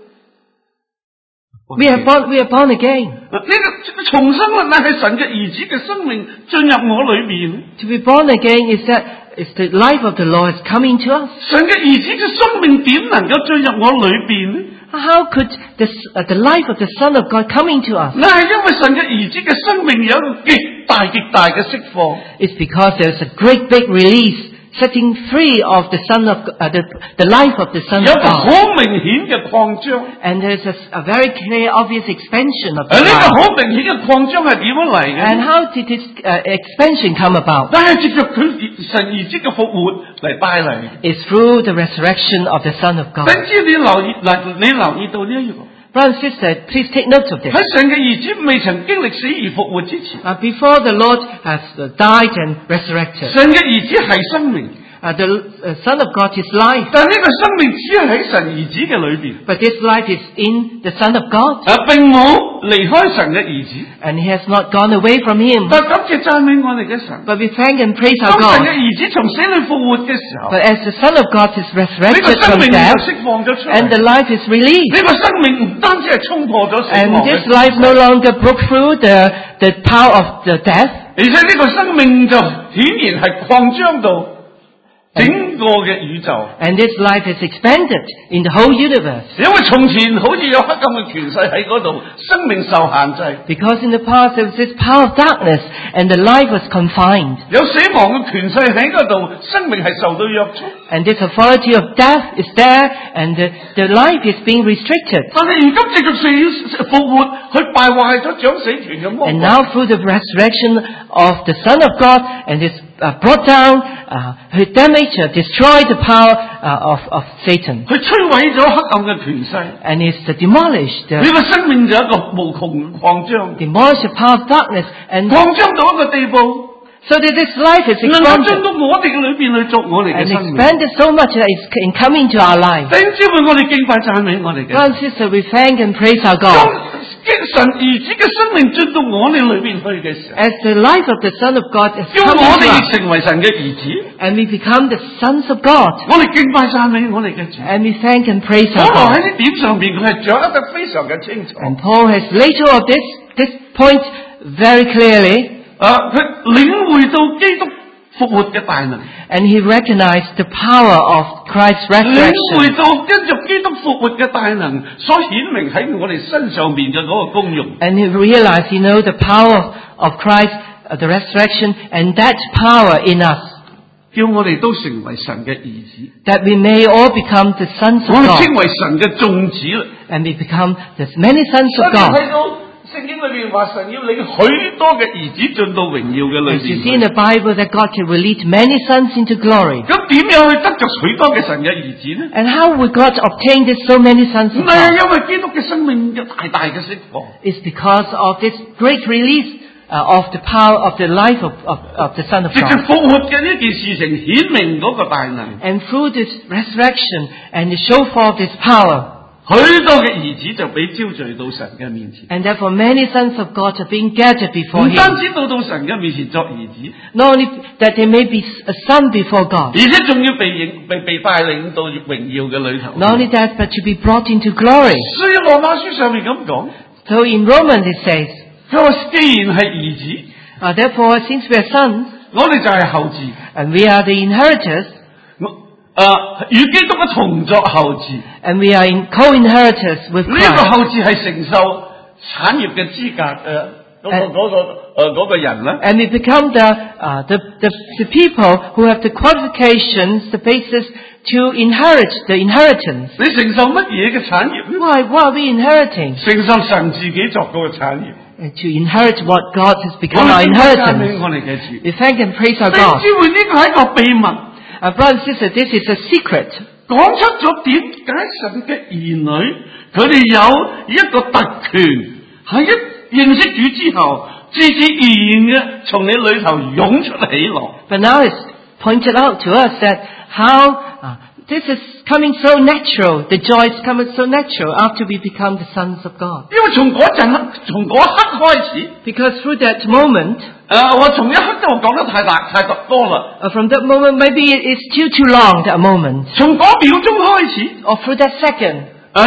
we are born again. 呢個重生啦，乃係神嘅兒子嘅生命進入我裏邊。 To be born again is the life of the Lord has come into us. 神嘅兒子嘅生命點能夠進入我裏邊呢？ How could the life of the Son of God come into us? 那係因為神嘅兒子嘅生命有一個極大嘅釋放。 It's because there's a great big release, setting free of the Son of the life of the Son 有 of 一個 God. 好明顯嘅擴張。 And there's a very clear, obvious expansion of 呢 the 個 life. 好明顯嘅擴張係點樣嚟 And 嘅？ how did this expansion come about? 但係藉着佢神兒子嘅復活嚟帶嚟。 It's through the resurrection of the Son of God. 等知你留意到呢一樣。 Brother and sister, please take note of this. 喺神嘅兒子未曾經歷死而復活之前， Before the Lord has died and resurrected, 神嘅兒子係生命， the Son of God is life. 但呢個生命只係喺神兒子嘅裏邊， But this life is in the Son of God. 並冇離開神嘅兒子。 And he has not gone away from him. 但感謝讚美我哋嘅神， But we thank and praise our 當神嘅 God. 兒子從死裏復活嘅時候， But as the Son of God is 呢個 resurrected 生 from 命就 death, 釋放咗出 and 嚟。 the life is released, 呢個生命唔單止係衝破咗死 and 亡 this 嘅， life no longer broke through the power of the death, 而且呢個生命就顯然係擴張到整個嘅宇宙。 and this life is expanded in the whole universe. 因為從前好似有黑暗嘅權勢喺嗰度，生命受限制， Because in the past there was this power of darkness, and the life was confined, 有死亡嘅權勢喺嗰度，生命係受到約束。 and this authority of death is there, and the life is being restricted. 但係如今藉着死復活，去敗壞咗掌死權嘅魔 And 鬼。 now through the resurrection of the Son of God and this brought down, who damaged, destroyed the power of Satan. 佢摧毀咗黑暗嘅權勢， And he's demolished, 你個生命就有一個無窮嘅擴張， demolished the power of darkness, and 擴張到一個地步， so that this life is 能夠進 expanded 到我哋嘅裏邊去作我哋嘅 and 生命。 expanded so much that it's coming into our lives. 弟兄姊妹，我哋敬拜讚美我哋嘅 Brothers and sisters, we thank and praise our 當 God. 神兒子嘅生命進到我哋裏邊去嘅時候， As the life of the Son of God has 叫 come 我 into 哋 us, 亦成為神嘅兒子， and we become the sons of God, 我哋敬拜讚美我哋嘅主。 and we thank and praise 保 our 羅喺 God. 呢點上邊，佢係掌握得非常嘅清楚。 And Paul has laid hold of this point very clearly, 佢領會到基督復活嘅大能， and he recognized the power of Christ's 領會 resurrection, 到跟住基督復活嘅大能所顯明喺我哋身上邊嘅嗰個功用。 and he realized, the power of Christ, the resurrection, and that power in us, 叫我哋都成為神嘅兒子， that we may all become the sons 我 of 哋稱 God, 為神嘅眾子啦。 and we become the many sons 我 of 哋 God. 睇到聖經裏邊話神要領許多嘅兒子進到榮耀嘅裏 As you see in 邊。 the Bible, that God can release many sons into glory. 咁點樣去得着許多嘅神嘅兒子呢？ And how would God obtain this so many sons 唔 of 係 God? 因為基督嘅生命嘅大大嘅釋放， It's because of this great release of the power of the life of the Son of 藉住 God. 復活嘅呢件事情顯明嗰個大能， And through this resurrection and the show forth this power, 許多嘅兒子就俾招聚到神嘅面前。 and therefore many sons of God are being gathered 唔 before 單 Him. 止到神嘅面前作兒子， Not only that they may be a son before God, 而且仲要被帶領到榮耀嘅裏頭。 not only that, but to be brought into glory. 所以羅馬書上面咁講， So in Romans it says, 佢話既然係兒子， therefore since we are sons, 我哋就係後嗣， and we are the inheritors, 與基督嘅同作後嗣。 and we are in co-inheritors with 呢個 Christ, 後嗣係承受產業嘅資格嗰個人啦。 and we become the people who have the qualifications, the basis to inherit the inheritance. 你承受乜嘢嘅產業呢？ What are we inheriting? 承受神自己作嗰個產業。 To inherit what God has 我 become our 哋讚美 inheritance. 我哋嘅主。 We thank and praise our 你 God. 知會呢個係一個秘密， Brothers and sisters, this is a secret. 講出咗點解神嘅兒女佢哋有一個特權，喺一認識主之後，自自然然嘅從你裏頭湧出喜樂。 But now it's pointed out to us that how this is coming so natural. The joy is coming so natural after we become the sons of God. 因為從嗰一刻開始， Because through that moment, 我從一刻都講得太多啦。 from that moment, maybe it's still too long, that moment. 從嗰秒鐘開始， Or through that second,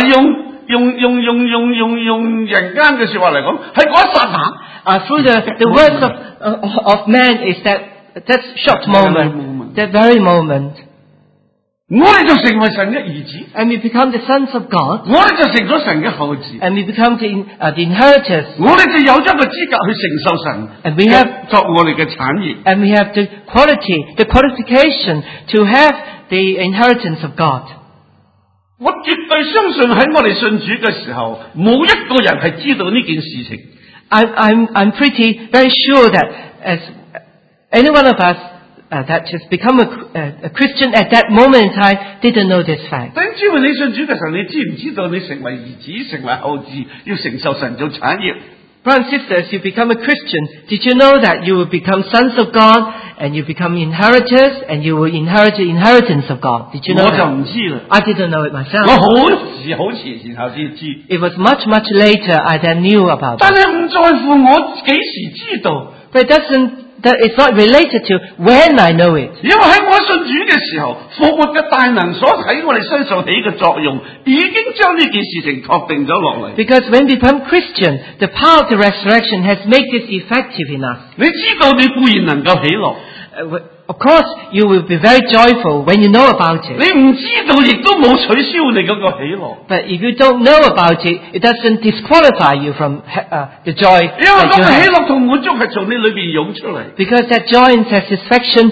用人間嘅說話嚟講，喺嗰一剎那， through the words of man is that short moment, that very moment. 我哋就成為神嘅兒子， And we become the sons of God. 我哋就成咗神嘅後嗣， And we become the inheritors. 我哋就有咗個資格去承受神 And we have 作我哋嘅產業。 And we have the qualification to have the inheritance of God. 我絕對相信喺我哋信主嘅時候，冇一個人係知道呢件事情。 I'm pretty very sure that as any one of us that has become a Christian at that moment in time didn't know this fact. 等知道你信主嘅時候，你知唔知道你成為兒子、成為後嗣，要承受神做產業？ Brothers and sisters, you become a Christian. Did you know that you will become sons of God and you become inheritors and you will inherit the inheritance of God? Did you know 我就 that? 唔知啦， I didn't know it 我 myself. 好遲然後先知。 It was much later I then knew about 但 it. 係唔在乎我幾時知道， But it's not related to when I know it. 因為喺我信主嘅時候，復活嘅大能所喺我哋身上起嘅作用，已經將呢件事情確定咗落嚟。 Because when we become Christian, the power of the resurrection has made this effective in us. 你知道你固然能夠喜樂， Of course, you will be very joyful when you know about it. 你唔知道亦都冇取消你嗰個喜樂。 But if you don't know about it, it doesn't disqualify you from the joy 因為 that 嗰 you 個喜 have. 樂同滿足係從你裏邊湧出嚟。 Because that joy and satisfaction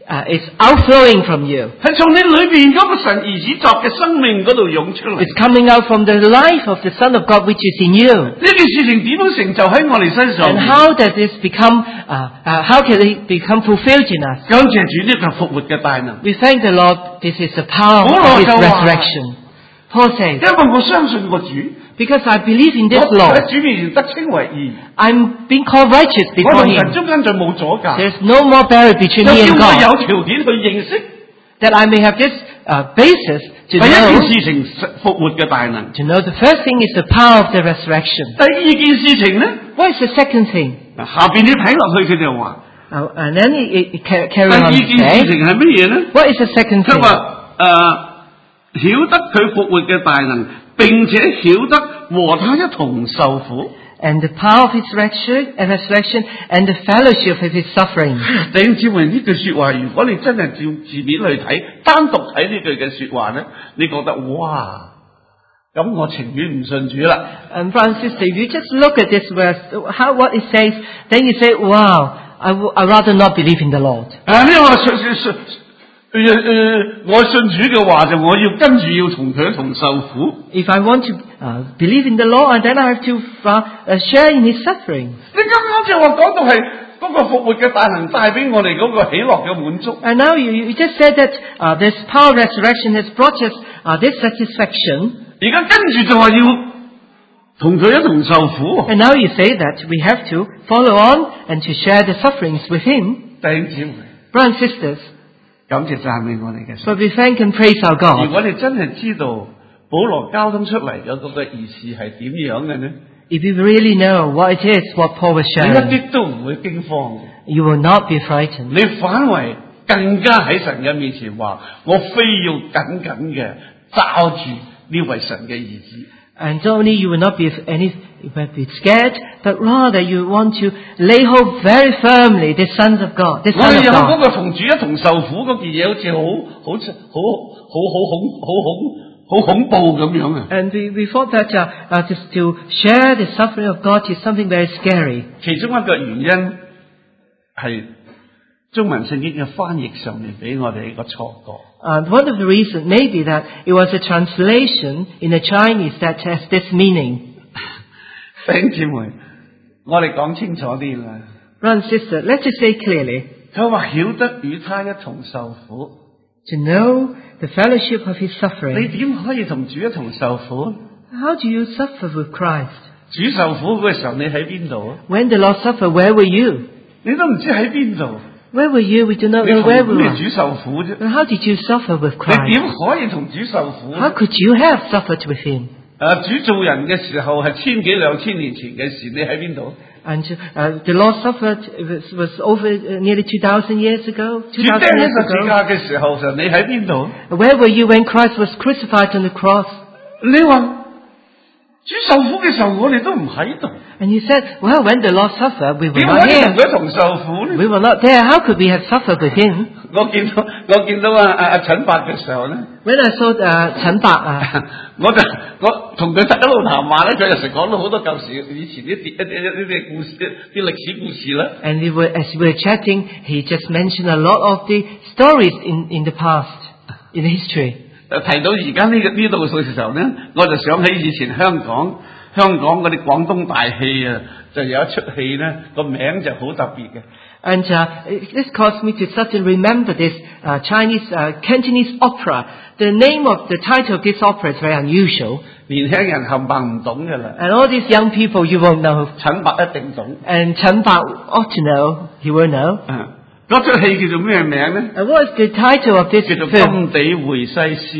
is outflowing from you. 係從你裏邊嗰個神兒子作嘅生命嗰度湧出嚟。 It's coming out from the life of the Son of God which is in you. 呢件事情點樣成就喺我哋身上 And how does this become, how can it become fulfilled in us? 感謝主呢個復活嘅大能。 We thank the Lord, this is the power 保 of 羅 His 就話 resurrection. Paul says, 因為我相信個主， because I believe in this 我 Lord, 喺主面前得稱為義， I'm being called righteous 我 before 同神 Him. 中間就冇阻隔， There's no more barrier 就 between 叫 me and 我 God. 有條件去認識 That I may have this basis to 第一件 know 事情復活嘅大能。 the first thing is the power of the resurrection. 第二件事情咧， What is the second thing? 下邊你睇落去佢就話， And then it 第 carry 二 on 件 to 事 say, 情係乜嘢咧？ what is the second 佢 thing? 話曉得佢復活嘅大能，並且曉得和他一同受苦。 And the power of His resurrection and the fellowship of His suffering. 弟兄姊妹，呢句說話，如果你真係照字面去睇，單獨睇呢句嘅說話咧，你覺得哇，咁我情願唔信主啦。 And brothers and sisters, if you just look at this verse, what it says, then you say, wow, I'd rather not believe in the Lord. 你話我信主嘅話，就我要跟住要同佢一同受苦。 If I want to believe in the Lord, then I have to share in His suffering. 你啱啱就話講到係嗰個復活嘅大能帶俾我哋嗰個喜樂嘅滿足。 And now you just said that this power of resurrection has brought us this satisfaction. 而家跟住就話要同佢一同受苦。 And now you say that we have to follow on and to share the sufferings with Him. 弟兄姊妹， Brothers and sisters, 感謝讚美我哋嘅神。 but we thank and praise our 如 God. 果你真係知道保羅交通出嚟嘅嗰個意思係點樣嘅呢？ If you really know what it is, what Paul was 你一 sharing, 啲都唔會驚慌嘅， you will not be frightened. 你反為更加喺神嘅面前話：我非要緊緊嘅抓住呢位神嘅兒子。 And not only you will not be scared, but rather you want to lay hold very firmly the sons of God, the 我 Son 哋 of 有嗰 God. 個同主一同受苦嗰件嘢，好似好恐怖咁樣啊！ And we thought that just to share the suffering of God is something very scary. 其中一個原因係中文聖經嘅翻譯上面俾我哋一個錯覺。 And one of the reasons may be that it was a translation in the Chinese that has this meaning. 弟兄姊妹，我哋講清楚啲啦。 Brother and sister, let's just say clearly, 佢話曉得與他一同受苦， to know the fellowship of His 你 suffering. 點可以同主一同受苦？ How do you suffer with Christ? 主受苦嘅時候，你喺邊度啊？ When the Lord suffered, where were you? 你都唔知喺邊度， Where were you? We do not 你 know 同 where we 咩 were. 主受苦啫？ But how did you suffer with 你 Christ? 點可以同主受苦？ How could you have suffered with Him? 主做人嘅時候係千幾兩千年前嘅事，你喺邊度？ And the Lord suffered, it was over nearly 2,000 years ago. 主釘 2,000 喺 years 十字 ago. 架嘅時候，就你喺邊度？ Where were you when Christ was crucified on the cross? 你話主受苦嘅時候，我哋都唔喺度， And you said, well, when the Lord suffered, we were 點 not 可以同 here. 佢一同受苦呢？ We were not there. How could we have suffered with Him? 我見到陳伯嘅時候咧， When I saw Chen Bak, 我同佢一路談話咧，佢就成講到好多舊時以前啲故事、啲歷史故事啦。 and as we were chatting, he just mentioned a lot of the stories in the past, in the history. 提到而家呢度嘅時候咧，我就想起以前香港嗰啲廣東大戲啊，就有一出戲咧，個名就好特別嘅。 And this caused me to suddenly remember this Cantonese opera. The name of the title of this opera is very unusual. 年輕人冚唪唔懂㗎啦， And all these young people, you won't know. 陳伯一定懂。 And Chen Bak ought to know. He will know. 嗰出戲叫做咩名咧？ And what is the title of this 叫做《 film? 甘地會西斯》，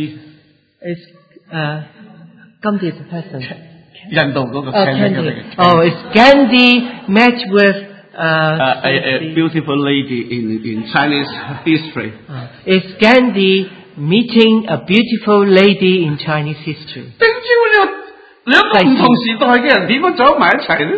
It's Gandhi is the person. 印度嗰個 Gandhi. Oh, it's Gandhi met with a beautiful lady in Chinese history。 It's Gandhi meeting a beautiful lady in Chinese history. 點知兩個唔同時代嘅人點樣走埋一齊咧？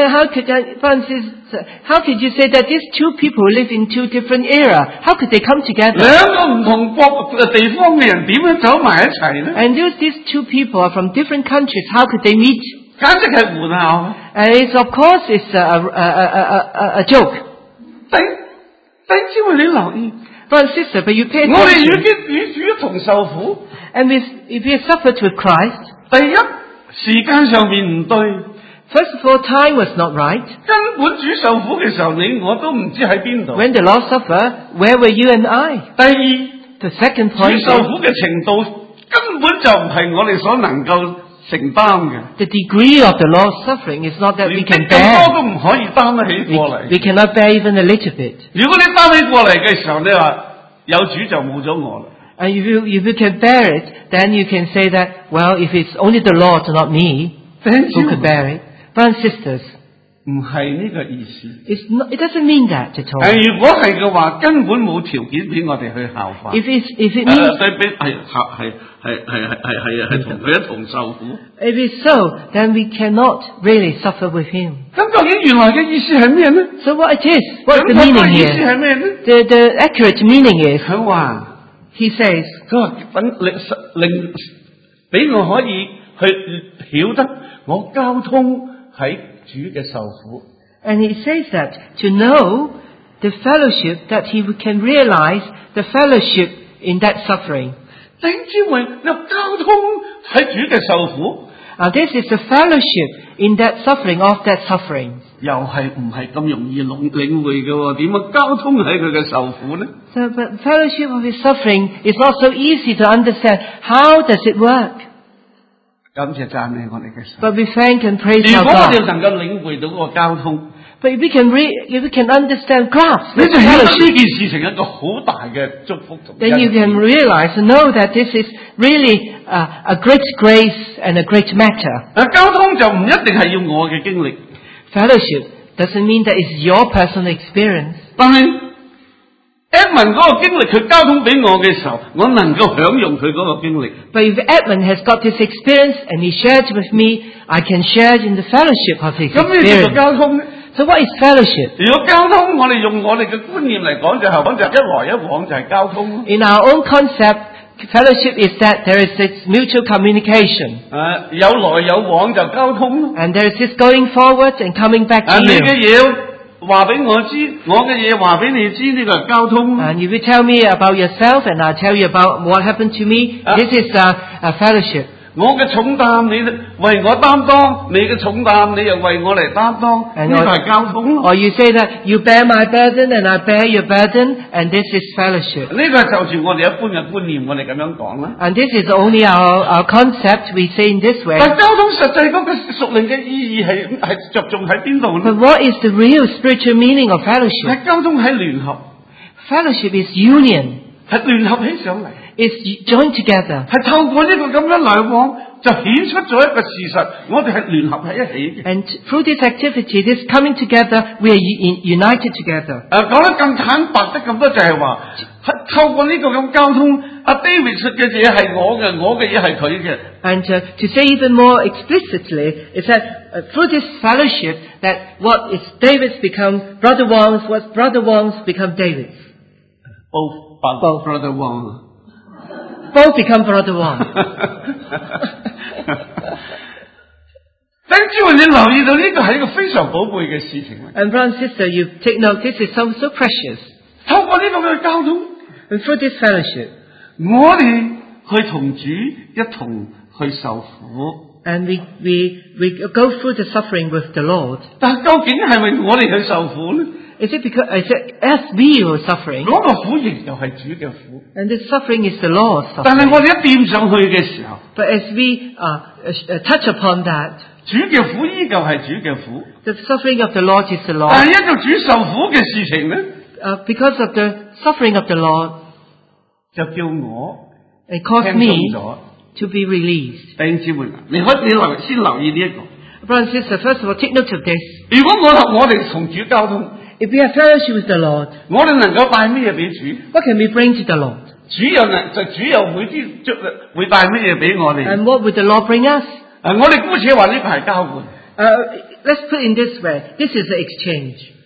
How could you say that these two people live in two different eras? How could they come together? 兩個唔同地方嘅人點樣走埋一齊咧？ And these two people are from different countries. How could they meet? 簡直係胡鬧。 And of course, it's a joke. 弟兄姊妹，你留意， Brother and sister, but you pay 我哋 attention. 與主一同受苦， And if we suffered with Christ, 第一時間上面唔對， first of all, time was not right. 根本主受苦嘅時候，你我都唔知喺邊度。 When the Lord suffered, where were you and I? 第二， The second 主 point 受 is 苦嘅程度根本就唔係我哋所能夠承擔嘅， the degree of the Lord's suffering is not that we 連 can 啲咁 bear. 多都唔可以擔得起過嚟。 We cannot bear even a little bit. 如果你擔起過嚟嘅時候，你話有主就冇咗我啦。 And if you can bear it, then you can say that, well, if it's only the Lord, not me, 弟兄姊 who could 妹， bear it? Brothers and sisters, 唔係呢個意思。 it doesn't mean that at all. 如果係嘅話，根本冇條件俾我哋去效法。 If it means 對比係同佢一同受苦。 if it's so, then we cannot really suffer with him. 咁究竟原來嘅意思係咩呢？ So what it is? What's the 咁佢 meaning 嘅意思 here? 係咩呢？ The accurate meaning is, 佢話。 he says, 佢話令俾我可以去曉得我交通喺主嘅受苦。 and he says that to know the fellowship, that he can realize the fellowship in that suffering. 弟兄姊妹，你交通喺主嘅受苦， This is the fellowship in that suffering of that suffering. 又係唔係咁容易領會嘅喎？點樣交通喺佢嘅受苦呢？ So, but fellowship of his suffering is not so easy to understand. How does it work? 感謝讚美我哋嘅神。 But we thank and praise 如 our 果我哋 God. 能夠領會到嗰個交通， But if we can understand, grasp 你 the 就曉得 fellowship, 呢件事情一個好大嘅祝福同 then you 恩 can 典。 realize and know that this is really a great grace and a great matter. 交通就唔一定係要我嘅經歷， Fellowship doesn't mean that it's your personal experience. 但係 Edmund 嗰個經歷，佢交通俾我嘅時候，我能夠享用佢嗰個經歷。 But if Edmund has got this experience and he shared it with me, I can share it in the fellowship of his 咁呢叫做 experience. 交通呢？ So what is fellowship? 如果交通，我哋用我哋嘅觀念嚟講，就係講就一來一往就係交通咯。 In our own concept, fellowship is that there is this mutual communication. 有來有往就交通咯。 And there is this going forward and coming back to 你嘅 you. 嘢話俾我知，我嘅嘢話俾你知，呢個係交通咯。 And if you tell me about yourself and I tell you about what happened to me, this is a fellowship. 我嘅重擔你為我擔當，你嘅重擔你又為我嚟擔當，呢個係交通咯。 Or you say that you bear my burden and I bear your burden, and this is fellowship. 呢個係就住我哋一般嘅觀念，我哋咁樣講啦。 And this is only our concept, we say in this way. 但交通實際嗰個屬靈嘅意義係着重喺邊度呢？ But what is the real spiritual meaning of fellowship? 係交通喺聯合， Fellowship is union. 係聯合起上嚟。 It's joined together. 係透過呢個咁樣來往，就顯出咗一個事實，我哋係聯合喺一起嘅。 And through this activity, this coming together, we are united together. 講得更坦白得咁多，就係話，係透過呢個咁交通，阿 David 說嘅嘢係我嘅，我嘅嘢係佢嘅。 And to say even more explicitly, is that through this fellowship, that what is David's become Brother Wong's, what Brother Wong's become David's. Both brother Wong。 Both become Brother Wong. 弟兄姊妹，你留意到呢個係一個非常寶貝嘅事情。 And brother and sister, you take note, this is so precious. 透過呢個嘅交通， And through this fellowship, 我哋去同主一同去受苦。 and we go through the suffering with the Lord. 但係究竟係咪我哋去受苦呢？ Is it as we were suffering? 嗰個苦亦就係主嘅苦。 And this suffering is the Lord's 但係 suffering. 我哋一掂上去嘅時候， But as we touch upon that, 主嘅苦依舊係主嘅苦。 the suffering of the Lord is the 但 Lord. 係一個主受苦嘅事情呢， Because of the suffering of the Lord, 就叫我 it caused 輕鬆 me 咗。 to be released. 弟兄姊妹，你先留意呢一個。 Brother and sister, first of all, take note of this. 如果我哋同主交通， If we have fellowship with the Lord, 我哋能夠帶咩嘢俾主？ what can we bring to the Lord? 主又會帶咩嘢俾我哋？ And what would the Lord bring us? 我哋姑且話呢個係交換。 Let's put it in this way. This is the exchange.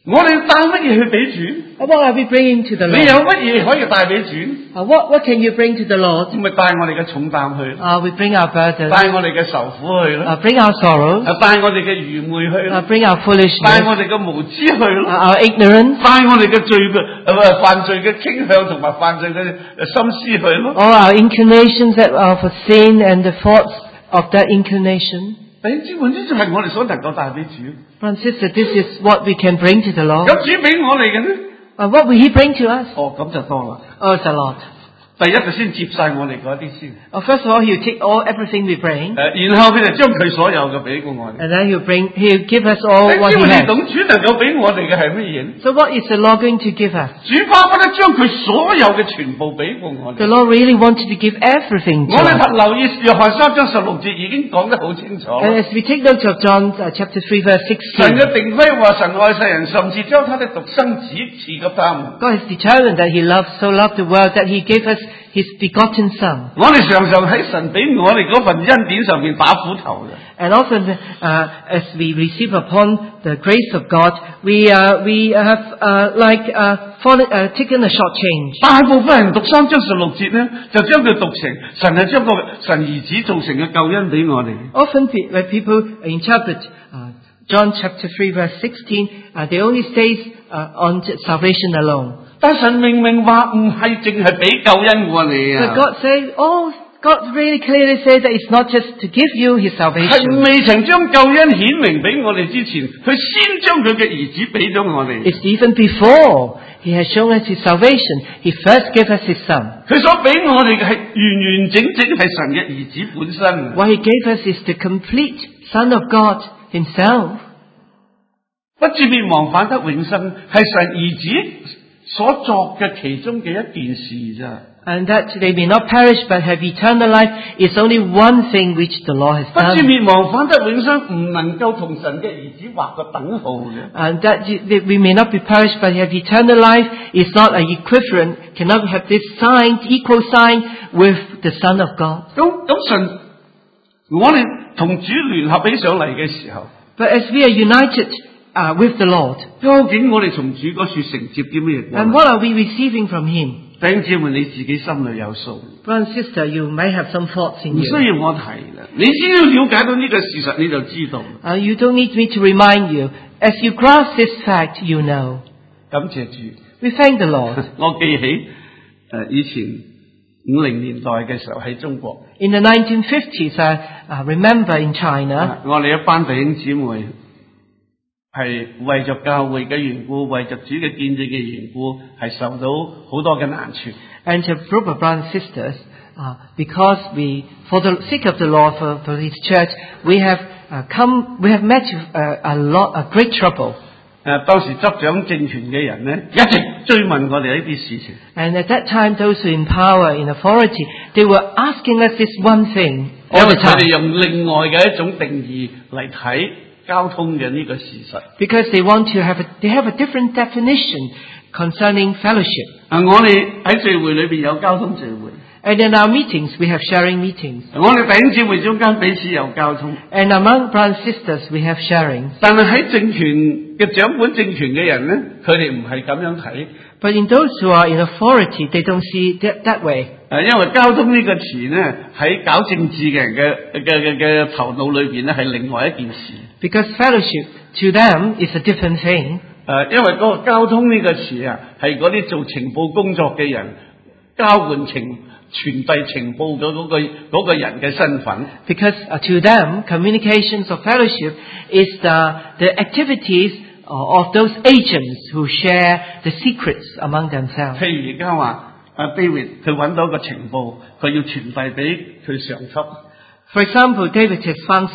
我哋帶乜嘢去俾主？ What are we bringing to the 你有 Lord? 乜嘢可以帶俾主？ What can you bring to the Lord? 咪帶我哋嘅重擔去， We bring our burdens, 帶我哋嘅愁苦去咯， bring our sorrows, 帶我哋嘅愚昧去咯， bring our 帶 foolishness, 我哋嘅無知去咯， our ignorance, 帶我哋嘅罪嘅犯罪嘅傾向同埋犯罪嘅心思去咯。 all our inclinations that are for sin and the faults of that inclination. 弟兄姊妹，呢就係我哋所能夠帶俾主。 Brother and sister, this is what we can bring to the Lord. 咁主俾我哋嘅呢？ What will He bring to us? 哦，咁就多啦。 It's a lot. 第一就先接晒我哋嗰啲先， First of all, He'll take everything we bring, 然後佢就將佢所有嘅俾過我哋。 and then He'll give us all 弟兄 what 姊 He 妹，你 has. 懂主能夠俾我哋嘅係乜嘢？ So what is the Lord going to give us? 主巴不得將佢所有嘅全部俾過我 The 哋。 Lord really wanted to give everything to 我哋 us. 留意約翰3章16節已經講得好清楚。 And as we take note of John chapter 3 verse 神 16, 嘅定規話神愛世人，甚至將他的獨生子賜給他們。 God has determined that He so loved the world that He gave us His begotten Son. 我哋常常喺神俾我哋嗰份恩典上面打斧頭嘅。 And often, as we receive upon the grace of God, we have taken a short change. 大部分人讀3章16節呢，就將佢讀成神係將個神兒子造成嘅救恩俾我哋。 Often, when people interpret John chapter 3 verse 16, they only stay on salvation alone. 但神明明話唔係淨係俾救恩我哋 But 啊， God says, God really clearly says that it's not just to give you His 係 salvation. 未曾將救恩顯明俾我哋之前，佢先將佢嘅兒子俾咗我哋。 It's even before He has shown us His salvation, He first gave us His Son. 佢所俾我哋嘅係完完整整係神嘅兒子本身。 What He gave us is the complete Son of God Himself. 不至滅亡，反得永生，係神兒子所作嘅其中嘅一件事咋。 And that they may not perish but have eternal life is only one thing which the Lord has 不至 done. 滅亡，反得永生，唔能夠同神嘅兒子畫個等號嘅。 And that we may not be perished but have eternal life is not an equivalent, cannot have this sign, equal sign with the Son of God. 咁神，我哋同主聯合起上嚟嘅時候， But as we are united with the Lord, 究竟我哋從主嗰處承接啲咩嘢？ and what are we receiving from Him? 弟兄姊妹，你自己心裏有數， Brother and sister, you may have some thoughts in 唔 you. 需要我提啦。你只要了解到呢個事實，你就知道。 You don't need me to remind you. As you grasp this fact, you know. 感謝主， We thank the Lord. 我記起以前50年代嘅時候喺中國， In the 1950s, I remember in China, 我哋一班弟兄姊妹係為着教會嘅緣故，為着主嘅見證嘅緣故，係受到好多嘅難處。 and a group of brothers and sisters, because for the sake of the Lord, for His church, we have met a great trouble. 當時執掌政權嘅人呢，一直追問我哋一啲事情。 And at that time, those who in power, in authority, they were asking us this one thing 因 all 為 the 佢哋 time. 用另外嘅一種定義嚟睇交通嘅呢個事實。 Because they have a different definition concerning fellowship. 我哋喺聚會裏邊有交通聚會， And in our meetings, we have sharing meetings. 我哋弟兄姊妹中間彼此有交通。 And among brothers and sisters, we have sharing. 但係喺政權嘅掌管政權嘅人呢，佢哋唔係咁樣睇。 But in those who are in authority, they don't see it that way. 因為交通呢個詞呢，喺搞政治嘅人嘅頭腦裏邊呢，係另外一件事。 Because fellowship to them is a different thing. 因為嗰個交通呢個詞啊，係嗰啲做情報工作嘅人交換傳遞情報嘅嗰個人嘅身份。 Because to them, communications or fellowship is the activities of those agents who share the secrets among themselves. 譬如而家話David 佢揾到一個情報，佢要傳遞俾佢上級。 For example, David has found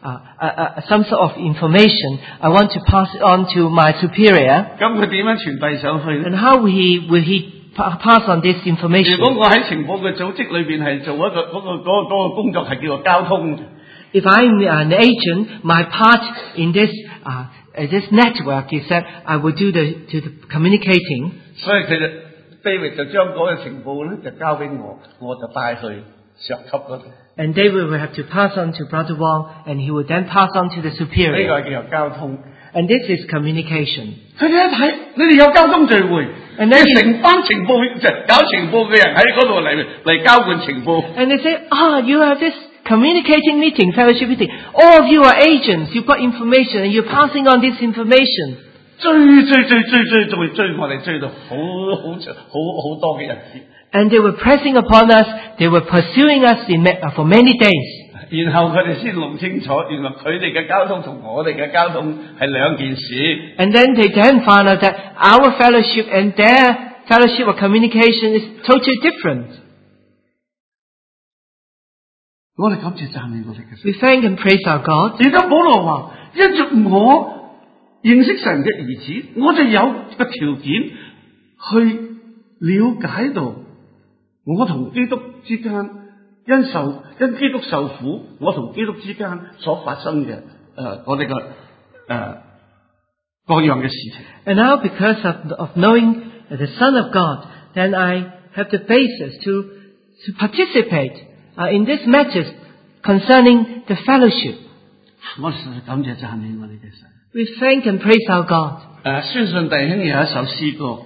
some sort of information. I want to pass it on to my superior. 咁佢點樣傳遞上去呢？ And how will he pass on this 如 information? 果我喺情報嘅組織裏邊係做一個嗰個工作係叫做交通。 If I'm an agent, my part in this network is that I will do the communicating. 所以佢就 David 就將嗰個情報咧就交俾我，我就帶去上級嗰度。 And David will have to pass on to Brother Wong, and he will then pass on to the 呢 superior. 個叫做交通。 And this is communication. 佢哋一睇，你哋有交通聚會， And 你 then 成班情報就搞情報嘅人喺嗰度嚟交換情報。 And they say, you have this communicating meeting, fellowship meeting. All of you are agents. You've got information and you're passing on this information. 追我哋追到好多嘅日子。 And they were pressing upon us. They were pursuing us for many days. 然後佢哋先弄清楚，原來佢哋嘅交通同我哋嘅交通係兩件事。 And then they found out that our fellowship and their fellowship or communication is totally different. 我哋感謝讚美我哋嘅神。 We thank and praise our God. 而家保羅話：因着我認識神嘅兒子，我就有個條件去了解到我同基督之間因基督受苦，我同基督之間所發生嘅我哋嘅各樣嘅事情。 And now because of knowing the Son of God, then I have the basis to participate in these matters concerning the fellowship. 我實在感謝讚美我哋嘅神。 We thank and praise our God. 相信弟兄有一首詩歌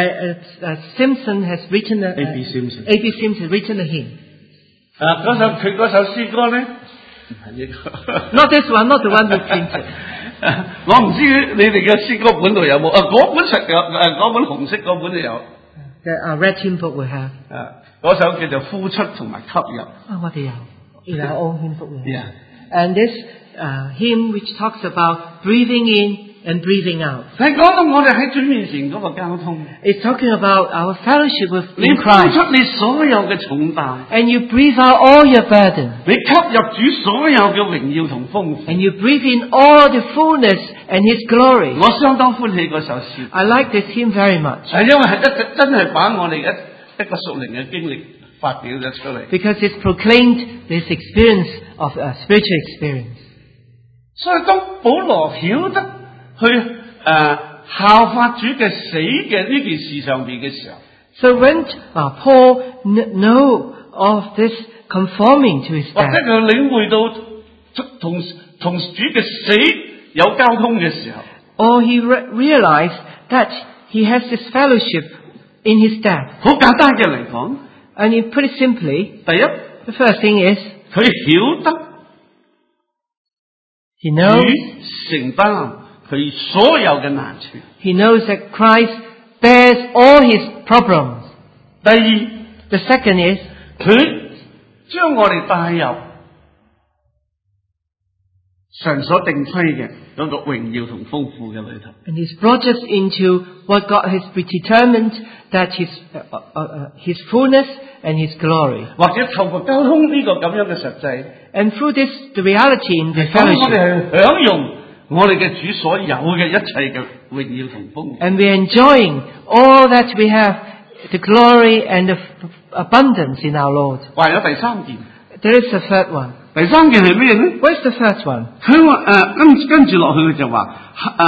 Simpson has written A.B. Simpson A.B. Simpson has written a hymn. 佢嗰首詩歌咧，唔係呢個。 Not this one, not the one we printed. 我唔知你哋嘅詩歌本度有冇？嗰本實有，嗰本紅色嗰本就有。 The red hymn book we have. 嗰首叫做呼出同埋吸入。 What do you have? In our own hymn book we have. Yeah. And this hymn which talks about breathing in and breathing out. 係講到我哋喺主面前嗰個交通。 It's talking about our fellowship with 你 in 呼 Christ. 出你所有嘅重擔， And you breathe out all your burden. 你吸入主所有嘅榮耀同豐富。 And you breathe in all the fullness and His glory. 我相當歡喜嗰首詩， I like this hymn very much. 係因為係真係把我哋一個屬靈嘅經歷發表咗出嚟。 Because it's proclaimed this experience of spiritual experience. 所以當保羅曉得去效法主嘅死嘅呢件事上邊嘅時候， So when Paul know of this conforming to his 或者 death, 佢領會到同主嘅死有交通嘅時候， or he realized that he has this fellowship in his death. 好簡單嘅嚟講， And you put it simply, 第一， the first thing is, 佢曉得 he knows 主承擔佢所有嘅難處。 He knows that Christ bears all his problems. 第二， The second is, 佢將我哋帶入神所定規嘅嗰個榮耀同豐富嘅裏頭。 and he's brought us into what God has predetermined, that his fullness and his glory. 或者透過交通呢個咁樣嘅實際， And through this, the reality in the 咁我 fellowship, 哋係享用我哋嘅主所有嘅一切嘅榮耀同豐富。 and we're enjoying all that we have, the glory and the abundance in our Lord. 還有第三件， There is a third one. 第三件係咩咧？ What's the first one? 佢話跟住落去佢就話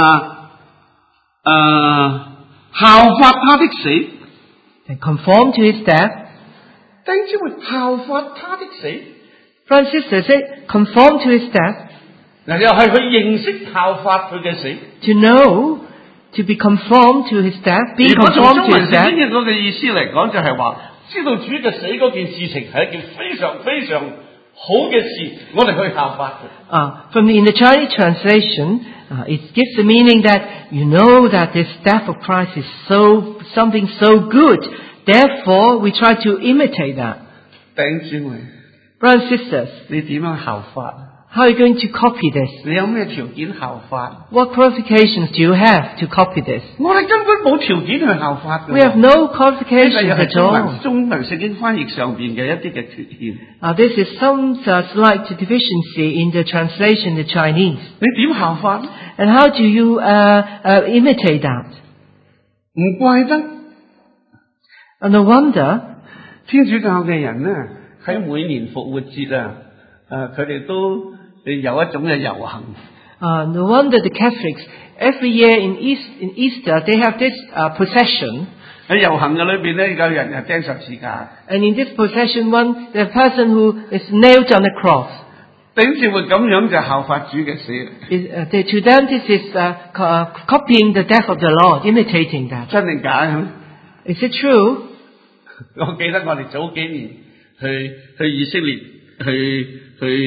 效法他的死。 And conform to his death. 弟兄姊妹，效法他的死， Francis says it, conform to his death. 嗱又係佢認識效法佢嘅死。 To know, to be conformed to his death, being 如果從 conformed 中 to 文 his 聖 death. 經嘅嗰個意思嚟講，就係話知道主嘅死嗰件事情係一件非常非常好嘅事，我哋去效法佢。 In the Chinese translation, it gives the meaning that you know that this death of Christ is something so good. Therefore, we try to imitate that. 弟兄姊妹， Brothers and sisters, 你點樣效法？ how are you going to copy this? 你有咩條件效法？ What qualifications do you have to copy this? 我哋根本冇條件去效法嘅。 We have no 呢個 qualifications 又係 at all. 中文聖經翻譯上邊嘅一啲嘅缺陷。 This is some slight deficiency in the translation in Chinese. 你點效法？ And how do you imitate that? 唔怪得 And no wonder 天主教嘅人咧，喺每年復活節佢哋都有一種嘅遊行。 No wonder the Catholics, every year in Easter, they have this procession. 喺遊行嘅裏邊咧，有人係釘十字架。 And in this procession, the person who is nailed on the cross. 弟兄姊妹咁樣就效法主嘅死， To them, this is copying the death of the Lord, imitating that. 真定假嘅？ Is it true? 我記得我哋早幾年去以色列去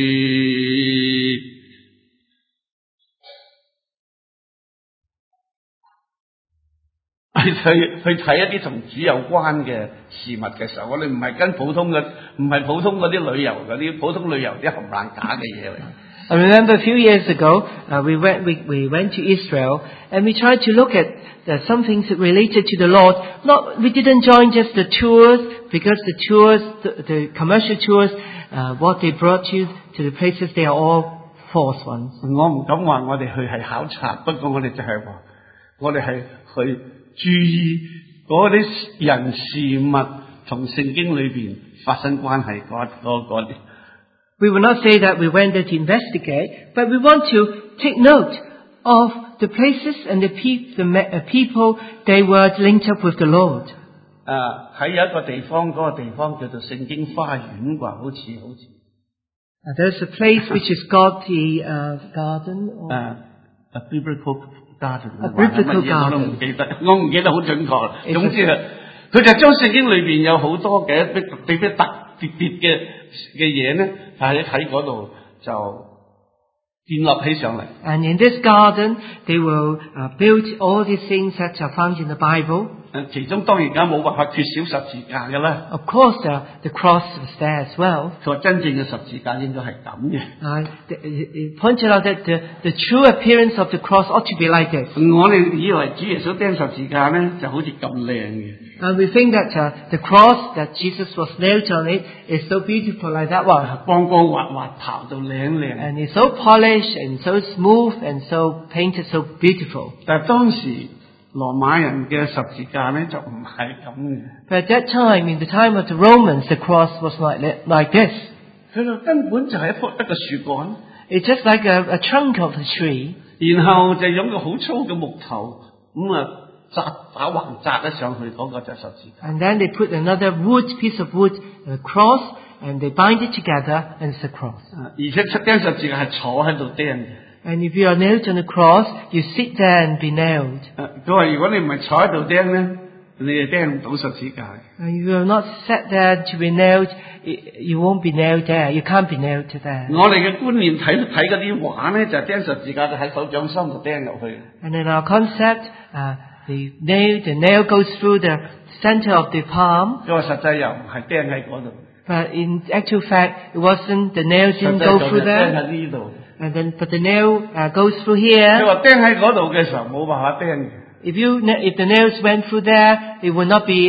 睇一啲同主有關嘅事物嘅時候，我哋唔係跟普通嗰啲旅遊嗰啲普通旅遊啲冚唪唥假嘅嘢嚟。 I remember a few years ago, we went to Israel and we tried to look at some things related to the Lord. We didn't join just the tours, because the tours, the commercial tours, what they brought you to the places, they are all false ones. 我唔敢話我哋去係考察，不過我哋就係話，我哋係去注意嗰啲人事物同聖經裏邊發生關係嗰啲。 We will not say that we went there to investigate, but we want to take note of the places and the people they were linked up with the Lord. 喺有一個地方，嗰個地方叫做聖經花園啩，好似。 There's a place which is called the garden. A biblical garden. A biblical garden. 我唔記得好準確啦。總之係，佢就將聖經裏邊有好多嘅比較特別嘅嘢咧，喺嗰度就建立起上嚟。 And in this garden, they will build all these things that are found in the Bible. 其中當然而家冇辦法缺少十字架㗎啦。 Of course, the cross was there as well. 佢話真正嘅十字架應該係咁嘅。 It pointed out that the true appearance of the cross ought to be like this. 我哋以為主耶穌釘十字架咧就好似咁靚嘅。 And we think that the cross that Jesus was nailed on it is so beautiful like that one. 光光滑滑，刨到靚靚。 And it's so polished and so smooth and so painted so beautiful. 但係當時羅馬人嘅十字架咧就唔係咁嘅。 But at that time, in the time of the Romans, the cross was like this. 佢就根本就係一個樹幹。 It's just like a trunk of a tree. 然後就用個好粗嘅木頭打橫紮得上去，嗰個就係十字架。 And then they put another piece of wood, a cross, and they bind it together, and it's a cross. 而且釘十字架係坐喺度釘嘅。 And if you are nailed on the cross, you sit there and be nailed. 佢話如果你唔係坐喺度釘咧，你係釘唔到十字架。 And if you are not sat there to be nailed, you won't be nailed there. You can't be nailed to there. 我哋嘅觀念睇嗰啲畫咧，就釘十字架就喺手掌心度釘入去。 And in our concept, the nail goes through the center of the palm. 佢話實際又唔係釘喺嗰度。 But in actual fact, it wasn't. The nail didn't go through 釘 there. 喺呢度。 But the nail goes through 佢 here. 話釘喺嗰度嘅時候冇辦法釘嘅。 If the nails went through there, it would not be.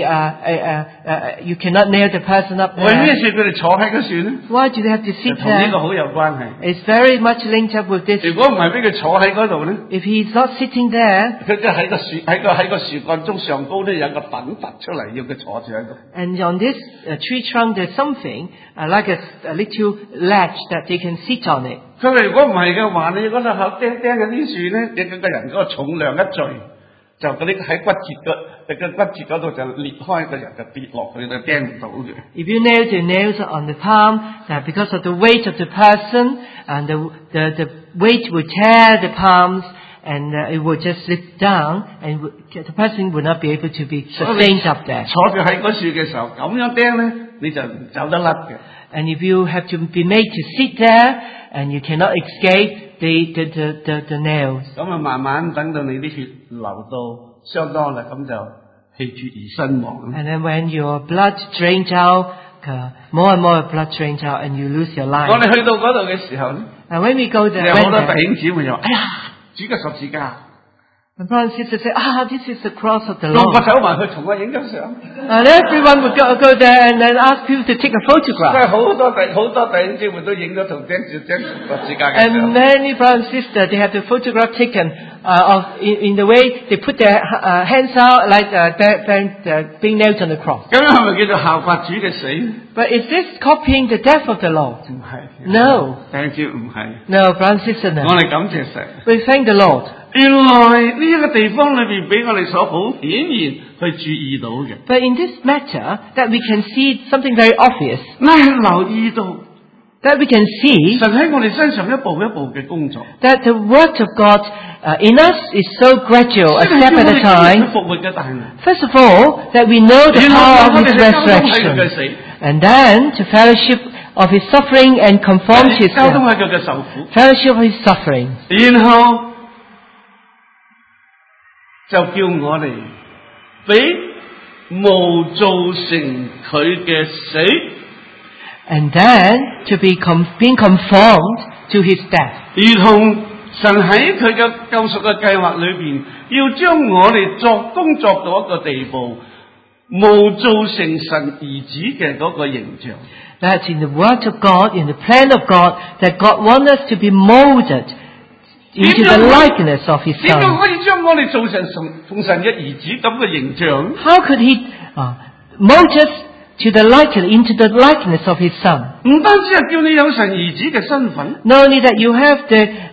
You cannot nail the person up 為咩 there. 事佢哋坐喺嗰樹咧？ Why do they have to sit 同呢個 there? 好有關係。 It's very much linked up with this. 如果唔係俾佢坐喺嗰度咧， If he's not sitting there, 佢就喺個樹幹中上高咧有個等突出嚟，要佢坐住喺度。 and on this tree trunk, there's something like a little latch that they can sit on it. 佢話如果唔係嘅話，你嗰度口釘嗰啲樹咧，你個人嗰個重量一聚，就嗰啲喺骨節嗰度就裂開，個人就跌落去，就釘唔到嘅。 If you nail the nails on the palm, because of the weight of the person, and the weight would tear the palms, and it would just slip down, and the person would not be able to be sustained up there. 坐住喺嗰樹嘅時候，咁樣釘咧，你就唔走得甩嘅。 And if you have to be made to sit there, and you cannot escape the nails. 咁啊，慢慢等到你啲血流到相當啦，咁就氣絕而身亡。 And then when your blood drains out, more and more blood drains out, and you lose your 我 life. 哋去到嗰度嘅時候咧， And when we go there, 有好多 went 弟 there, 兄姊妹又話：哎呀，主嘅十字架。 the brother and sister say, this is the cross of the 個 Lord. 走埋去同我影張相。 And everyone would go there and then ask people to take a 真 photograph. 係好多弟兄姊妹都影咗同釘十字架嘅 And 相。 many brothers and sisters, they have the photograph taken in the way they put their hands out like they're being nailed on the cross. 咁樣係咪叫做效法主嘅死？ But is this copying the death of the Lord? 唔係。 No. 弟兄姊妹唔係。 No, brothers and sisters, 我 no. 哋感謝神。 We thank the Lord. 原來呢一個地方裏邊俾我哋所好顯然去注意到嘅， But in this matter, that we can see something very obvious. 我係留意到 that we can see 神喺我哋身上一步一步嘅工作， that the work of God in us is so gradual, a 先係 step 叫 at 我 a 哋經歷 time. 佢復活嘅大能。 First of all, that we know the 然後 power 我 of 哋 His 去交通喺佢嘅 resurrection. 死， And then to fellowship of His suffering and conform to His 交通喺佢嘅受苦， fellowship of His suffering. 然後就叫我哋俾無造成佢嘅死， And then to be being conformed to His death. 如同神喺佢嘅救贖嘅計劃裏邊，要將我哋作工作到一個地步，無造成神兒子嘅嗰個形象。 That's in the word of God, in the plan of God, that God wants us to be molded into the likeness of His 點樣 Son. 可以將我哋做成奉神嘅兒子咁嘅形象？ How could He mold us to the into the likeness of His Son? 唔單止係叫你有神兒子嘅身份， Not only that you have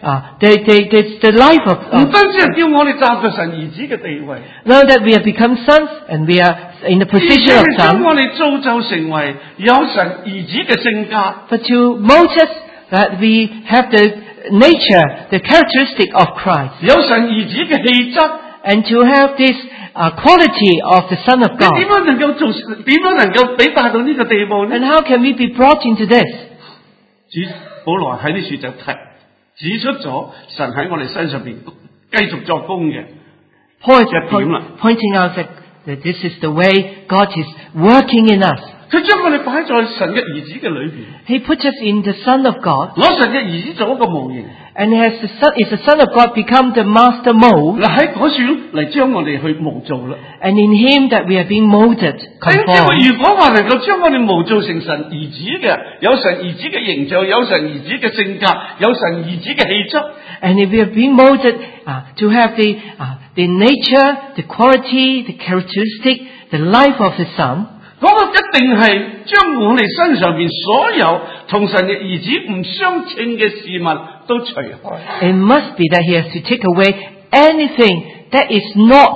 the life 唔 of 單止係叫我哋站在神兒子嘅地位， not that we have become sons and we are in the 而且 position of 係將 sons, 我哋造就成為有神兒子嘅性格。 but to mold us that we have the nature, the characteristic of Christ, 有神兒子嘅氣質， and to have this quality of the Son of 你點 God. 樣能夠做？點樣能夠俾帶到呢個地步呢？ And how can we be brought into this? 保羅喺呢處就指出咗神喺我哋身上邊繼續作工嘅。 Paul is 點啦。 pointing out that this is the way God is working in us. 佢將我哋擺在神嘅兒子嘅裏邊， He puts us in the Son of God, 攞神嘅兒子做一個模型， and has the Son of God become the master mold, 嗱喺嗰處嚟將我哋去模造啦。 and in Him that we are being molded, 因為 conformed. 如果話能夠將我哋模造成神兒子嘅，有神兒子嘅形象，有神兒子嘅性格，有神兒子嘅氣質， And if we are being molded to have the nature, the quality, the characteristic, the life of the Son, 嗰個一定係將我哋身上邊所有同神嘅兒子唔相稱嘅事物都除開。 it must be that He has to take away anything that is not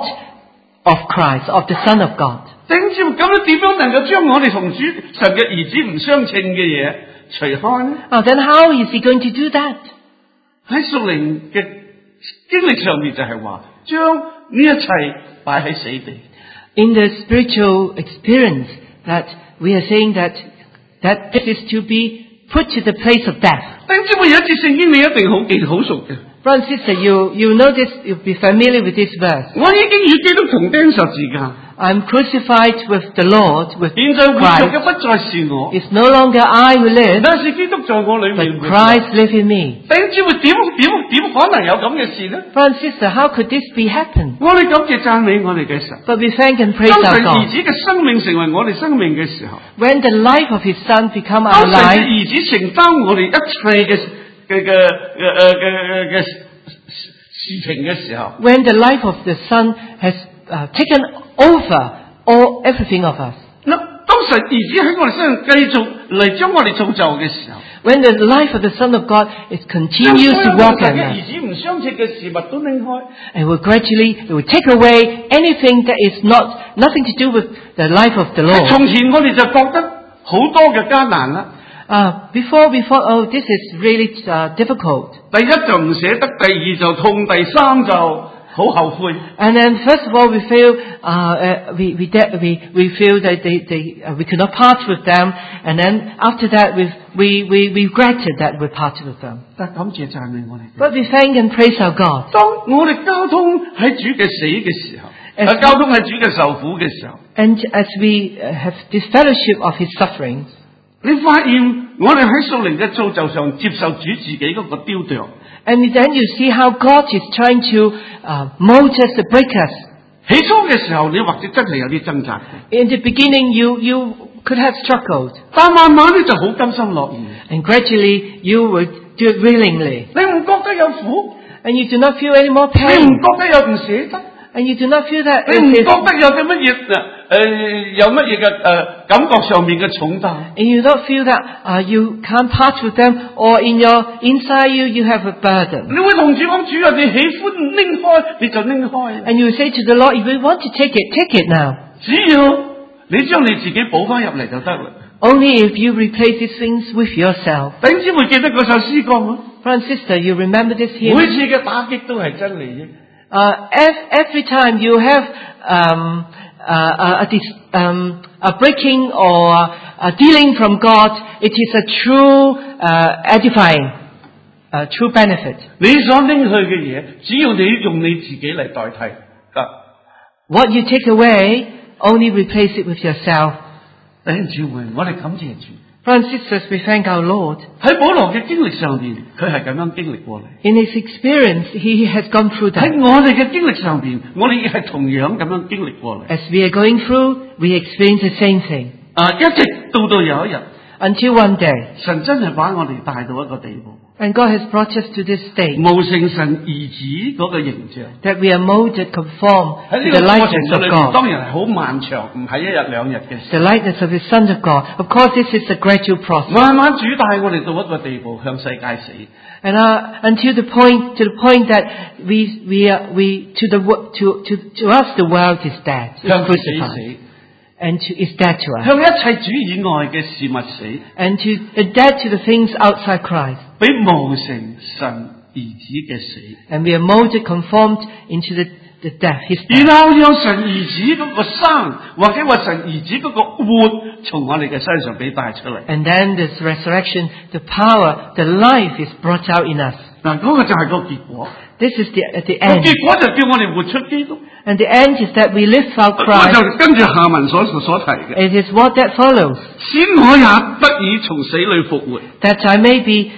of Christ, of the Son of God. 頂住咁樣點樣能夠將我哋同神嘅兒子唔相稱嘅嘢除開呢？ Then how is He going to do that? 喺屬靈嘅經歷上面就係話，將呢一切擺喺死地。 In the spiritual experience, that we are saying that this is to be put to the place of death. 頂住有一節聖經你一定好記好熟嘅。 Brother and sister, you know this, you'll be familiar with this verse. 我已經與基督同釘十字架， I'm crucified with the Lord, with 現在活着嘅 Christ. 不再是我， It's no longer I who live, 但是基督在我裏 but 面活着。 Christ lives in me. 頂住會點可能有咁嘅事呢？ Brother and sister, how could this be happen? 我哋感謝讚美我哋嘅神。 But we thank and praise 當 our 神兒 God. 子嘅生命成為我哋生命嘅時候， When the life of His Son become 當 our 神嘅 life, 兒子承擔我哋一切嘅事情嘅時候， when the life of the Son has taken over everything of us, 當神兒子喺我哋身上繼續嚟將我哋造就嘅時候， when the life of the Son of God is 將 continues 所 to 有 work 同神 in 嘅 us, 兒子唔相稱嘅事物都拎開， and it will take away anything that is nothing to do with the life of the Lord. 從前我哋就覺得好多嘅艱難啦。 Before we thought, oh, this is really difficult. 第一就唔捨得，第二就痛，第三就好後悔。 And then first of all, we feel we feel that we could not part with them, and then after that, we regretted that we parted with them. 但感謝讚美我哋。 But we thank and praise our God. 當我哋交通喺主嘅死嘅時候，交通喺主嘅受苦嘅時候， And as we have this fellowship of His sufferings, 你發現我哋喺屬靈嘅造就上接受主自己嗰個雕琢。 and then you see how God is trying to mold us, to break us. 起初嘅時候，你或者真係有啲掙扎嘅， In the beginning, you could have struggled, 但慢慢咧就好甘心樂意。 and gradually you would do it willingly, 你唔覺得有苦， and you do not feel any more 你唔 pain, 覺得有唔捨得， and you do not feel that 你唔覺得有啲乜嘢有乜嘢嘅感覺上面嘅重擔。 and you don't feel that you can't part with them, or inside you have a burden. 你會同主講：主啊，你喜歡拎開你就拎開， And you say to the Lord, if you want to take it now. 只要你將你自己補翻入嚟就得啦。 Only if you replace these things with yourself. 弟兄姊妹記得嗰首詩歌嗎？ Brother and sister, you remember this 每 hymn? 次嘅打擊都係真理啫。 Every time you have a breaking or a dealing from God, it is a true edifying, true benefit. 你所拎去嘅嘢，只要你用你自己嚟代替， What you take away, only replace it with yourself. 弟兄姊妹，我哋感謝主。 Brothers and sisters, we thank our Lord. 喺保羅嘅經歷上邊，佢係咁樣經歷過嚟。 In his experience, he has gone through 喺 that. 我哋嘅經歷上邊，我哋亦係同樣咁樣經歷過嚟。 As we are going through, we experience the same thing. 一直到有一日， Until one day, 神真係把我哋帶到一個地步， and God has brought us to this state 模成神兒子嗰個形象。 that we are molded, conformed 喺 to 呢 the 個過程 likeness 裏 of 面， God. 當然係好漫長，唔係一日兩日嘅事。 The likeness of the Son of God. Of course, this is a gradual process. 慢慢主帶我哋到一個地步，向世界死。 And until the point that to us the world is dead, is 向佢死 crucified, 死， and is dead to us, 向一切主以外嘅事物死， and dead to the things outside Christ, 俾模成神兒子嘅死。 and we are molded, conformed into the death, His 然 death, 後讓神兒子嗰個生，或者話神兒子嗰個活，從我哋嘅身上俾帶出嚟。 and then this resurrection, the power, the life is brought out in us. 嗱，嗰個就係個結果。 This is the 個 end, 結果就叫我哋活出基督。 and the end is that we live out 我 Christ. 就跟住下文所提嘅， It is what that follows, 使我也得以從死裏復活。 that I may be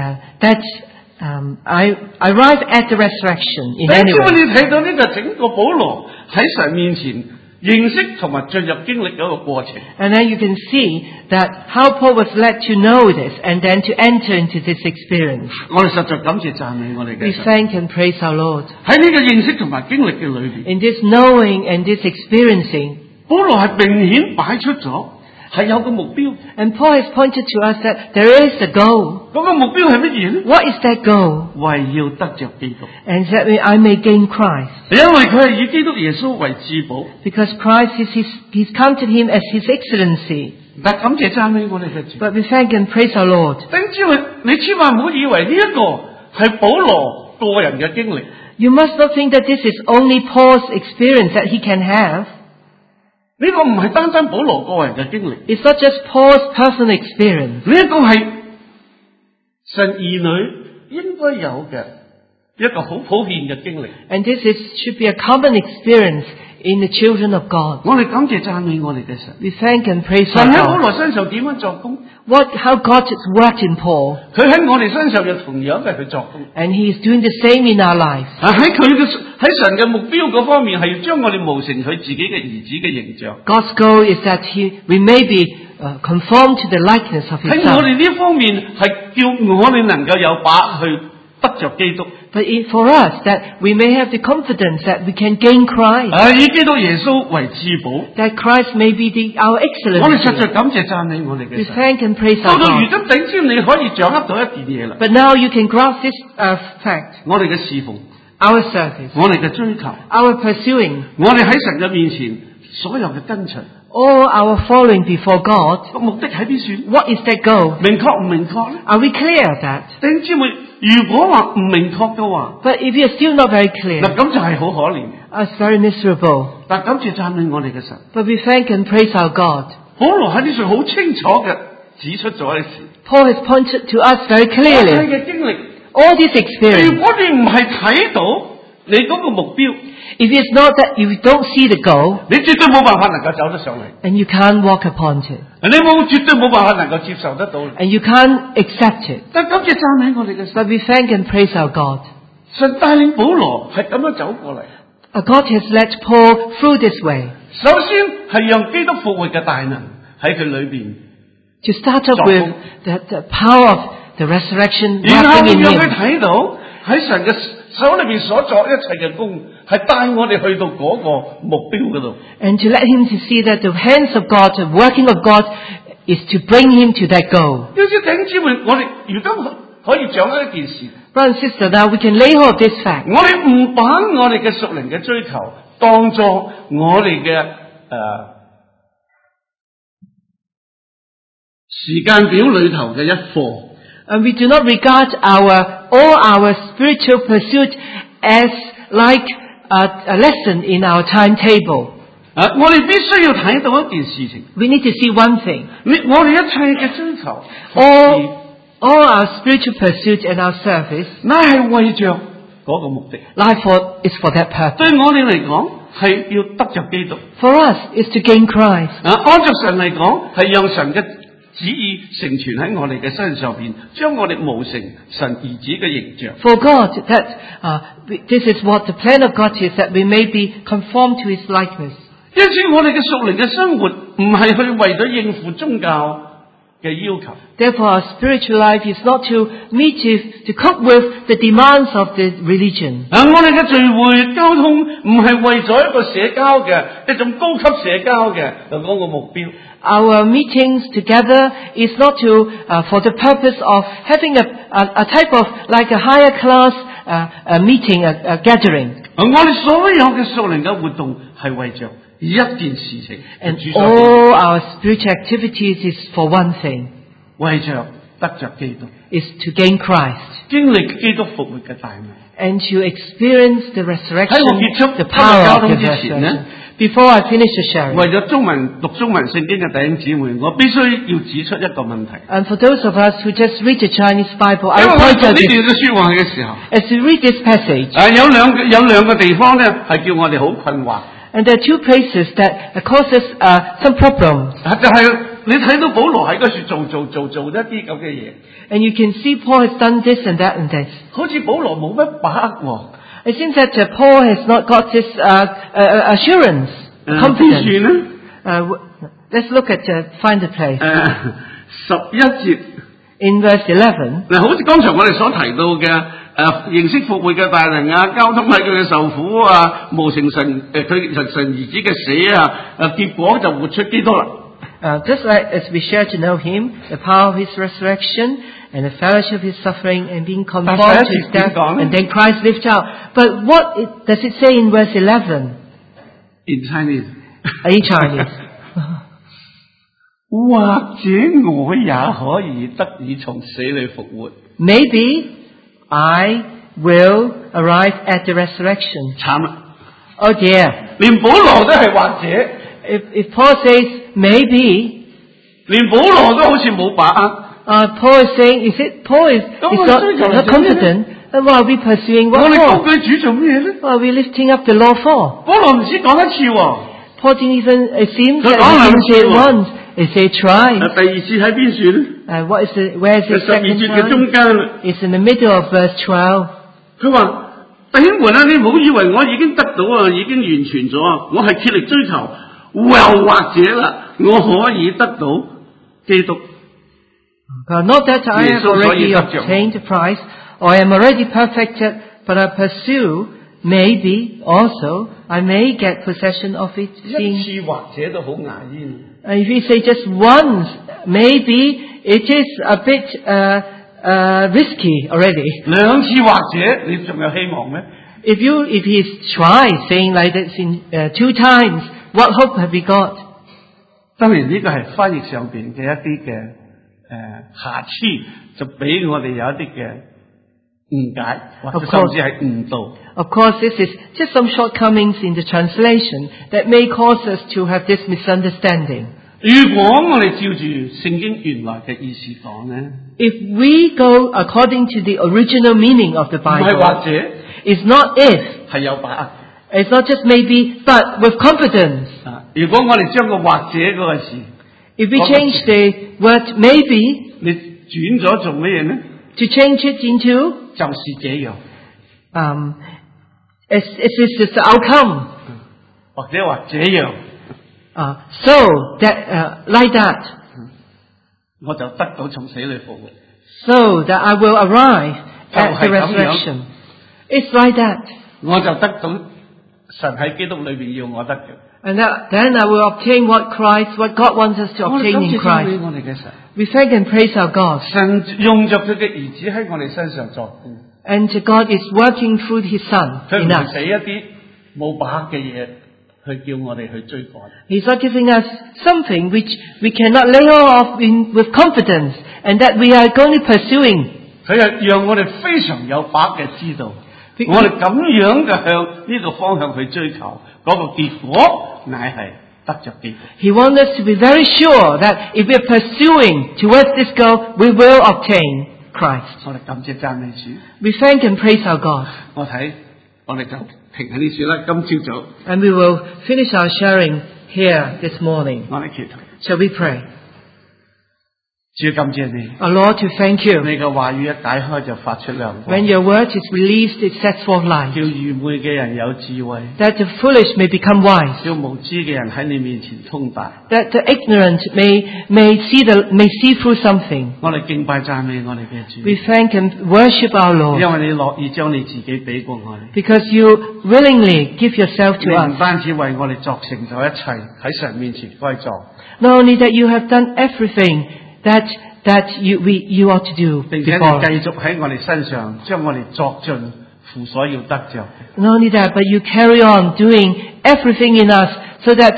I arrive at the resurrection in 你 any 知唔 way. 知你睇到呢個整個保羅喺神面前認識同埋進入經歷嗰個過程？ And then you can see that how Paul was led to know this and then to enter into this experience. 我哋實在感謝讚美我哋 We 嘅神。 thank and praise our Lord. 喺呢個認識同埋經歷嘅裏邊， In this knowing and this experiencing, 保羅係明顯擺出咗係有個目標。 and Paul has pointed to us that there is a goal. 嗰個目標係乜嘢呢？ What is that goal? 為要得着基督， And that I may gain Christ. 因為佢係以基督耶穌為至寶。 Because Christ He's counted him as His excellency. 但感謝讚美我哋嘅主。 But we thank and praise our Lord. 弟兄姊妹，你千萬唔好以為呢一個係保羅個人嘅經歷。 You must not think that this is only Paul's experience that he can have. 呢個唔係單單保羅個人嘅經歷， It's not just Paul's personal experience. 呢一個係神兒女應該有嘅一個好普遍嘅經歷。 And this should be a common experience in the children of God. 我哋感謝讚美我哋嘅神。 We thank and praise 神 our 喺保 God. 羅身上點樣作工？ How God has worked in Paul. 佢喺我哋身上又同樣嘅去作工。 And He is doing the same in our lives. 喺神嘅目標嗰方面，係要將我哋模成佢自己嘅兒子嘅形象。 God's goal is that we may be conformed to the likeness of His 喺我 Son. 哋呢方面係叫我哋能夠有把握去得着基督。 But for us, that we may have the confidence that we can gain Christ. 以基督耶穌為至寶。 That Christ may be our 我哋實在 excellency. 感謝讚美我哋 We 嘅神。 thank and praise 到 our 到如 God. 今，頂尖你可以掌握到一件嘢啦。 But now you can grasp this fact. 我哋嘅侍奉， Our service, 我哋嘅追求， our pursuing, 我哋喺神嘅面前所有嘅跟隨， all our following before God, 個目的喺邊處？ what is that goal? 明確唔明確咧？ Are we clear of that? 弟兄姊妹，如果話唔明確嘅話， But if you're still not very clear, 嗱咁就係好可憐。 it's very miserable. 但感謝讚美我哋嘅神， But we thank and praise our God. 保羅喺呢處好清楚嘅指出咗一事， Paul has pointed to us very 一切 clearly. 嘅經歷， All this 如 experience, 果你唔係睇到你嗰個目標， if it's not that you don't see the goal, 你絕對冇辦法能夠走得上嚟， and you can't walk upon it, 你絕對冇辦法能夠接受得到。 and you can't accept it. 但感謝讚美我哋嘅神， But we thank and praise our God. 神帶領保羅係咁樣走過嚟。 God has led Paul through this way. 首先係讓基督復活嘅大能喺佢裏邊， To start off with the power of the resurrection 然後 working in 讓佢 him. 睇到喺神嘅手裏邊所作一切嘅工，係帶我哋去到嗰個目標嗰度。 And to let him to see that the hands of God, the working of God, is to bring him to that goal. 有啲弟兄姊妹，我哋如今可以掌握一件事， Brother and sister, now we can lay hold of this fact. 我哋唔把我哋嘅屬靈嘅追求當作我哋嘅時間表裏頭嘅一課。 And we do not regard all our spiritual pursuit as like a lesson in our timetable. 我哋必須要睇到一件事情。 We need to see one thing. 我哋一切嘅追求， All our spiritual pursuit and our service 乃係為着嗰個目的。 is for that purpose. 對我哋嚟講，係要得着基督。 For us, is to gain Christ. 按照神嚟講，係讓神嘅旨意成全喺我哋嘅身上邊，將我哋模成神兒子嘅形象。 For God, this is what the plan of God is, that we may be conformed to His likeness. 因此，我哋嘅屬靈嘅生活唔係去為咗應付宗教嘅要求。 Therefore, our spiritual life is not to cope with the demands of the religion. 我哋嘅聚會交通唔係為咗一個社交嘅一種高級社交嘅嗰個目標。 Our meetings together is not for the purpose of having a type of like a higher class a meeting, a gathering. 我哋所有嘅屬靈嘅活動係為着一件事情。 And all our spiritual activities is for one thing. 為着得着基督。 Is to gain Christ. 經歷基督復活嘅大能。 And to experience the resurrection, the power of the resurrection. Before I finish the sharing. 為咗讀中文聖經嘅弟兄姊妹，我必須要指出一個問題。 And for those of us who just read the Chinese Bible, I 因為 will 我 point 讀 out 呢 this. 段嘅說話嘅時候， As we read this passage, 有兩個地方咧係叫我哋好困惑。 and there are two places that cause us some problems. 就係你睇到保羅喺嗰處做一啲咁嘅嘢， And you can see Paul has done this and that and this. 好似保羅冇乜把握。 It seems that Paul has not got this assurance, 邊 confidence. 處呢？ Let's look at find the place. 11節 In verse 11. 嗱，好似剛才我哋所提到嘅認識復活嘅大能啊，交通喺佢嘅受苦啊，無成神佢神兒子嘅死啊，結果就活出基督啦。 Just like as we share to know Him, the power of His resurrection, and the fellowship of His suffering, and being conformed to His death, and then Christ lived out. But what does it say in verse 11? In Chinese. In Chinese. 或者我也可以得以從死裏復活。 Maybe I will arrive at the resurrection. 慘啦！ Oh dear. 連保羅都係或者。 If Paul says maybe, 連保羅都好似冇把握。 Paul is saying, Paul is not confident. And what are we pursuing? What 我哋 for? 高舉主做咩咧？ What are we lifting up the law for? 保羅唔止講一次喎。 Paul didn't even, it seems 佢 that 講 he 兩 didn't 次 say it 喎。 once. He said try. 第二次喺邊處咧？ Where is the 12 second 節嘅中 try? 間啦。 It's in the middle of verse 12. 佢話：弟兄們啊，你唔好以為我已經得到啊，已經完全咗啊！我係竭力追求，又或者啦，我可以得到基督。 Not that I have already 耶穌所以得着。 obtained the prize, or I am already perfected, but I pursue, maybe also, I may get possession of it. 一次或者都好牙煙。 And if we say just once, maybe it is a bit risky already. 兩次或者你仲有希望咩？ If he's tried saying like this in 2 times, what hope have we got? 當然呢個係翻譯上邊嘅一啲嘅瑕疵，就俾我哋有一啲嘅誤解，或者甚至係誤導。 Of course, this is just some shortcomings in the translation that may cause us to have this misunderstanding. 如果我哋照住聖經原來嘅意思講咧， If we go according to the original meaning of the 唔係或 Bible, 者 it's not if, 係有把握。 it's not just maybe, but with confidence. 如果我哋將個或者嗰個字， If we change the word maybe 你轉咗做乜嘢呢？ to change it into 就是這樣， it's the outcome. 或者話這樣， So that like that, 我就得到從死裏復活。 so that I will arrive at the 就係咁樣。 resurrection. It's like that. 我就得到神喺基督裏邊要我得嘅。 And then I will obtain what God wants us to 我哋 obtain 今 in 次讚美 Christ. 我哋嘅神， We thank and praise our God. 神用着佢嘅兒子喺我哋身上作工， And God is working through His Son 佢唔 in 係 us. 死一啲冇把握嘅嘢去叫我哋去追趕。 He's not giving us something which we cannot lay hold of with confidence and that we are going to pursuing. 佢係讓我哋非常有把握嘅知道，我哋咁樣嘅向呢個方向去追求，嗰個結果乃係得着基督。 He wants us to be very sure that if we are pursuing towards this goal, we will obtain Christ. 我哋感謝讚美主。 We thank and praise our God. 我哋就停喺呢處啦。今朝早 And we will finish our sharing here this morning. 我哋祈禱， Shall we pray? 主感謝你， Our Lord, to thank you. 你嘅話語一解開就發出亮光， When your word is released, it sets forth light, 叫愚昧嘅人有智慧， that the foolish may become wise, 叫無知嘅人喺你面前通達。 that the ignorant may see through something. 我哋敬拜讚美我哋嘅主， We thank and worship our 因 Lord 為你樂意將你自己俾過我哋， because you willingly give yourself 你 to 唔 us. 單止為我哋作成就一切喺神面前該做， Not only that you have done everything that you ought to do 並且 before. 你繼續喺我哋身上將我哋作盡父所要得着。 Not only that, but you carry on doing everything in us so that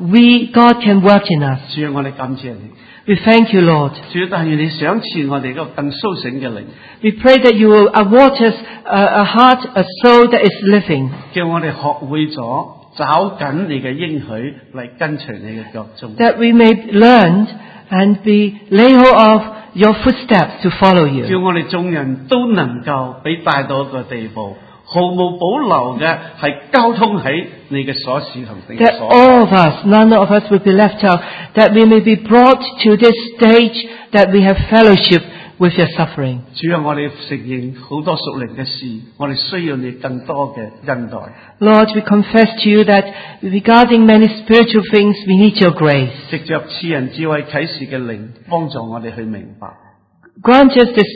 God can work in us. 主啊，我哋感謝你。 We thank you, Lord. 主，但願你賞賜我哋一個更蘇醒嘅靈， We pray that you will award us a heart, a soul that is living, 叫我哋學會咗找緊你嘅應許嚟跟隨你嘅腳蹤。 that we may learn and lay hold of your footsteps to follow 叫 you. 我哋眾人都能夠俾帶到一個地步，毫無保留嘅係交通喺你嘅所事同你嘅 That 所。 all of us, none of us will be left out, that we may be brought to this stage that we have fellowship with your suffering. 主啊，我哋承認好多屬靈嘅事，我哋需要你更多嘅恩待。 Lord, we confess to you that regarding many spiritual things, we need your grace. 藉着賜人智慧啟示嘅靈，幫助我哋去明白。 Grant us the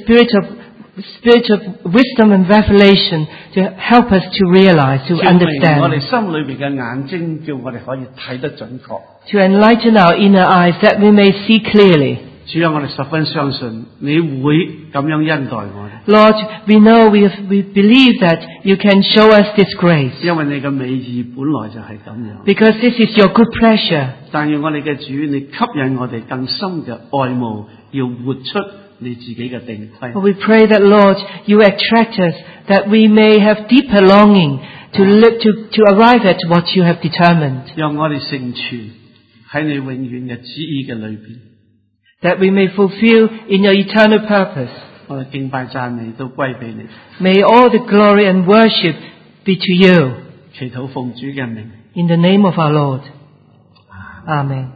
spirit of wisdom and revelation to help us to realize, to 照明我哋 understand, 心裏邊嘅眼睛，叫我哋可以睇得準確。 to enlighten our inner eyes that we may see clearly. 主啊，我哋十分相信你會咁樣恩待我哋， Lord, we know, we believe that you can show us this grace 因為你嘅美意本來就係咁樣。 because this is your good pleasure. 但願我哋嘅主，你吸引我哋更深嘅愛慕，要活出你自己嘅定規。 But we pray that, Lord, you attract us, that we may have deeper longing to live, to arrive at what you have determined, 讓我哋成全喺你永遠嘅旨意嘅裏邊。 that we may fulfill in your eternal purpose. 我哋敬拜讚美都歸俾你， May all the glory and worship be to you. 祈禱奉主嘅名。 In the name of our Lord. Amen.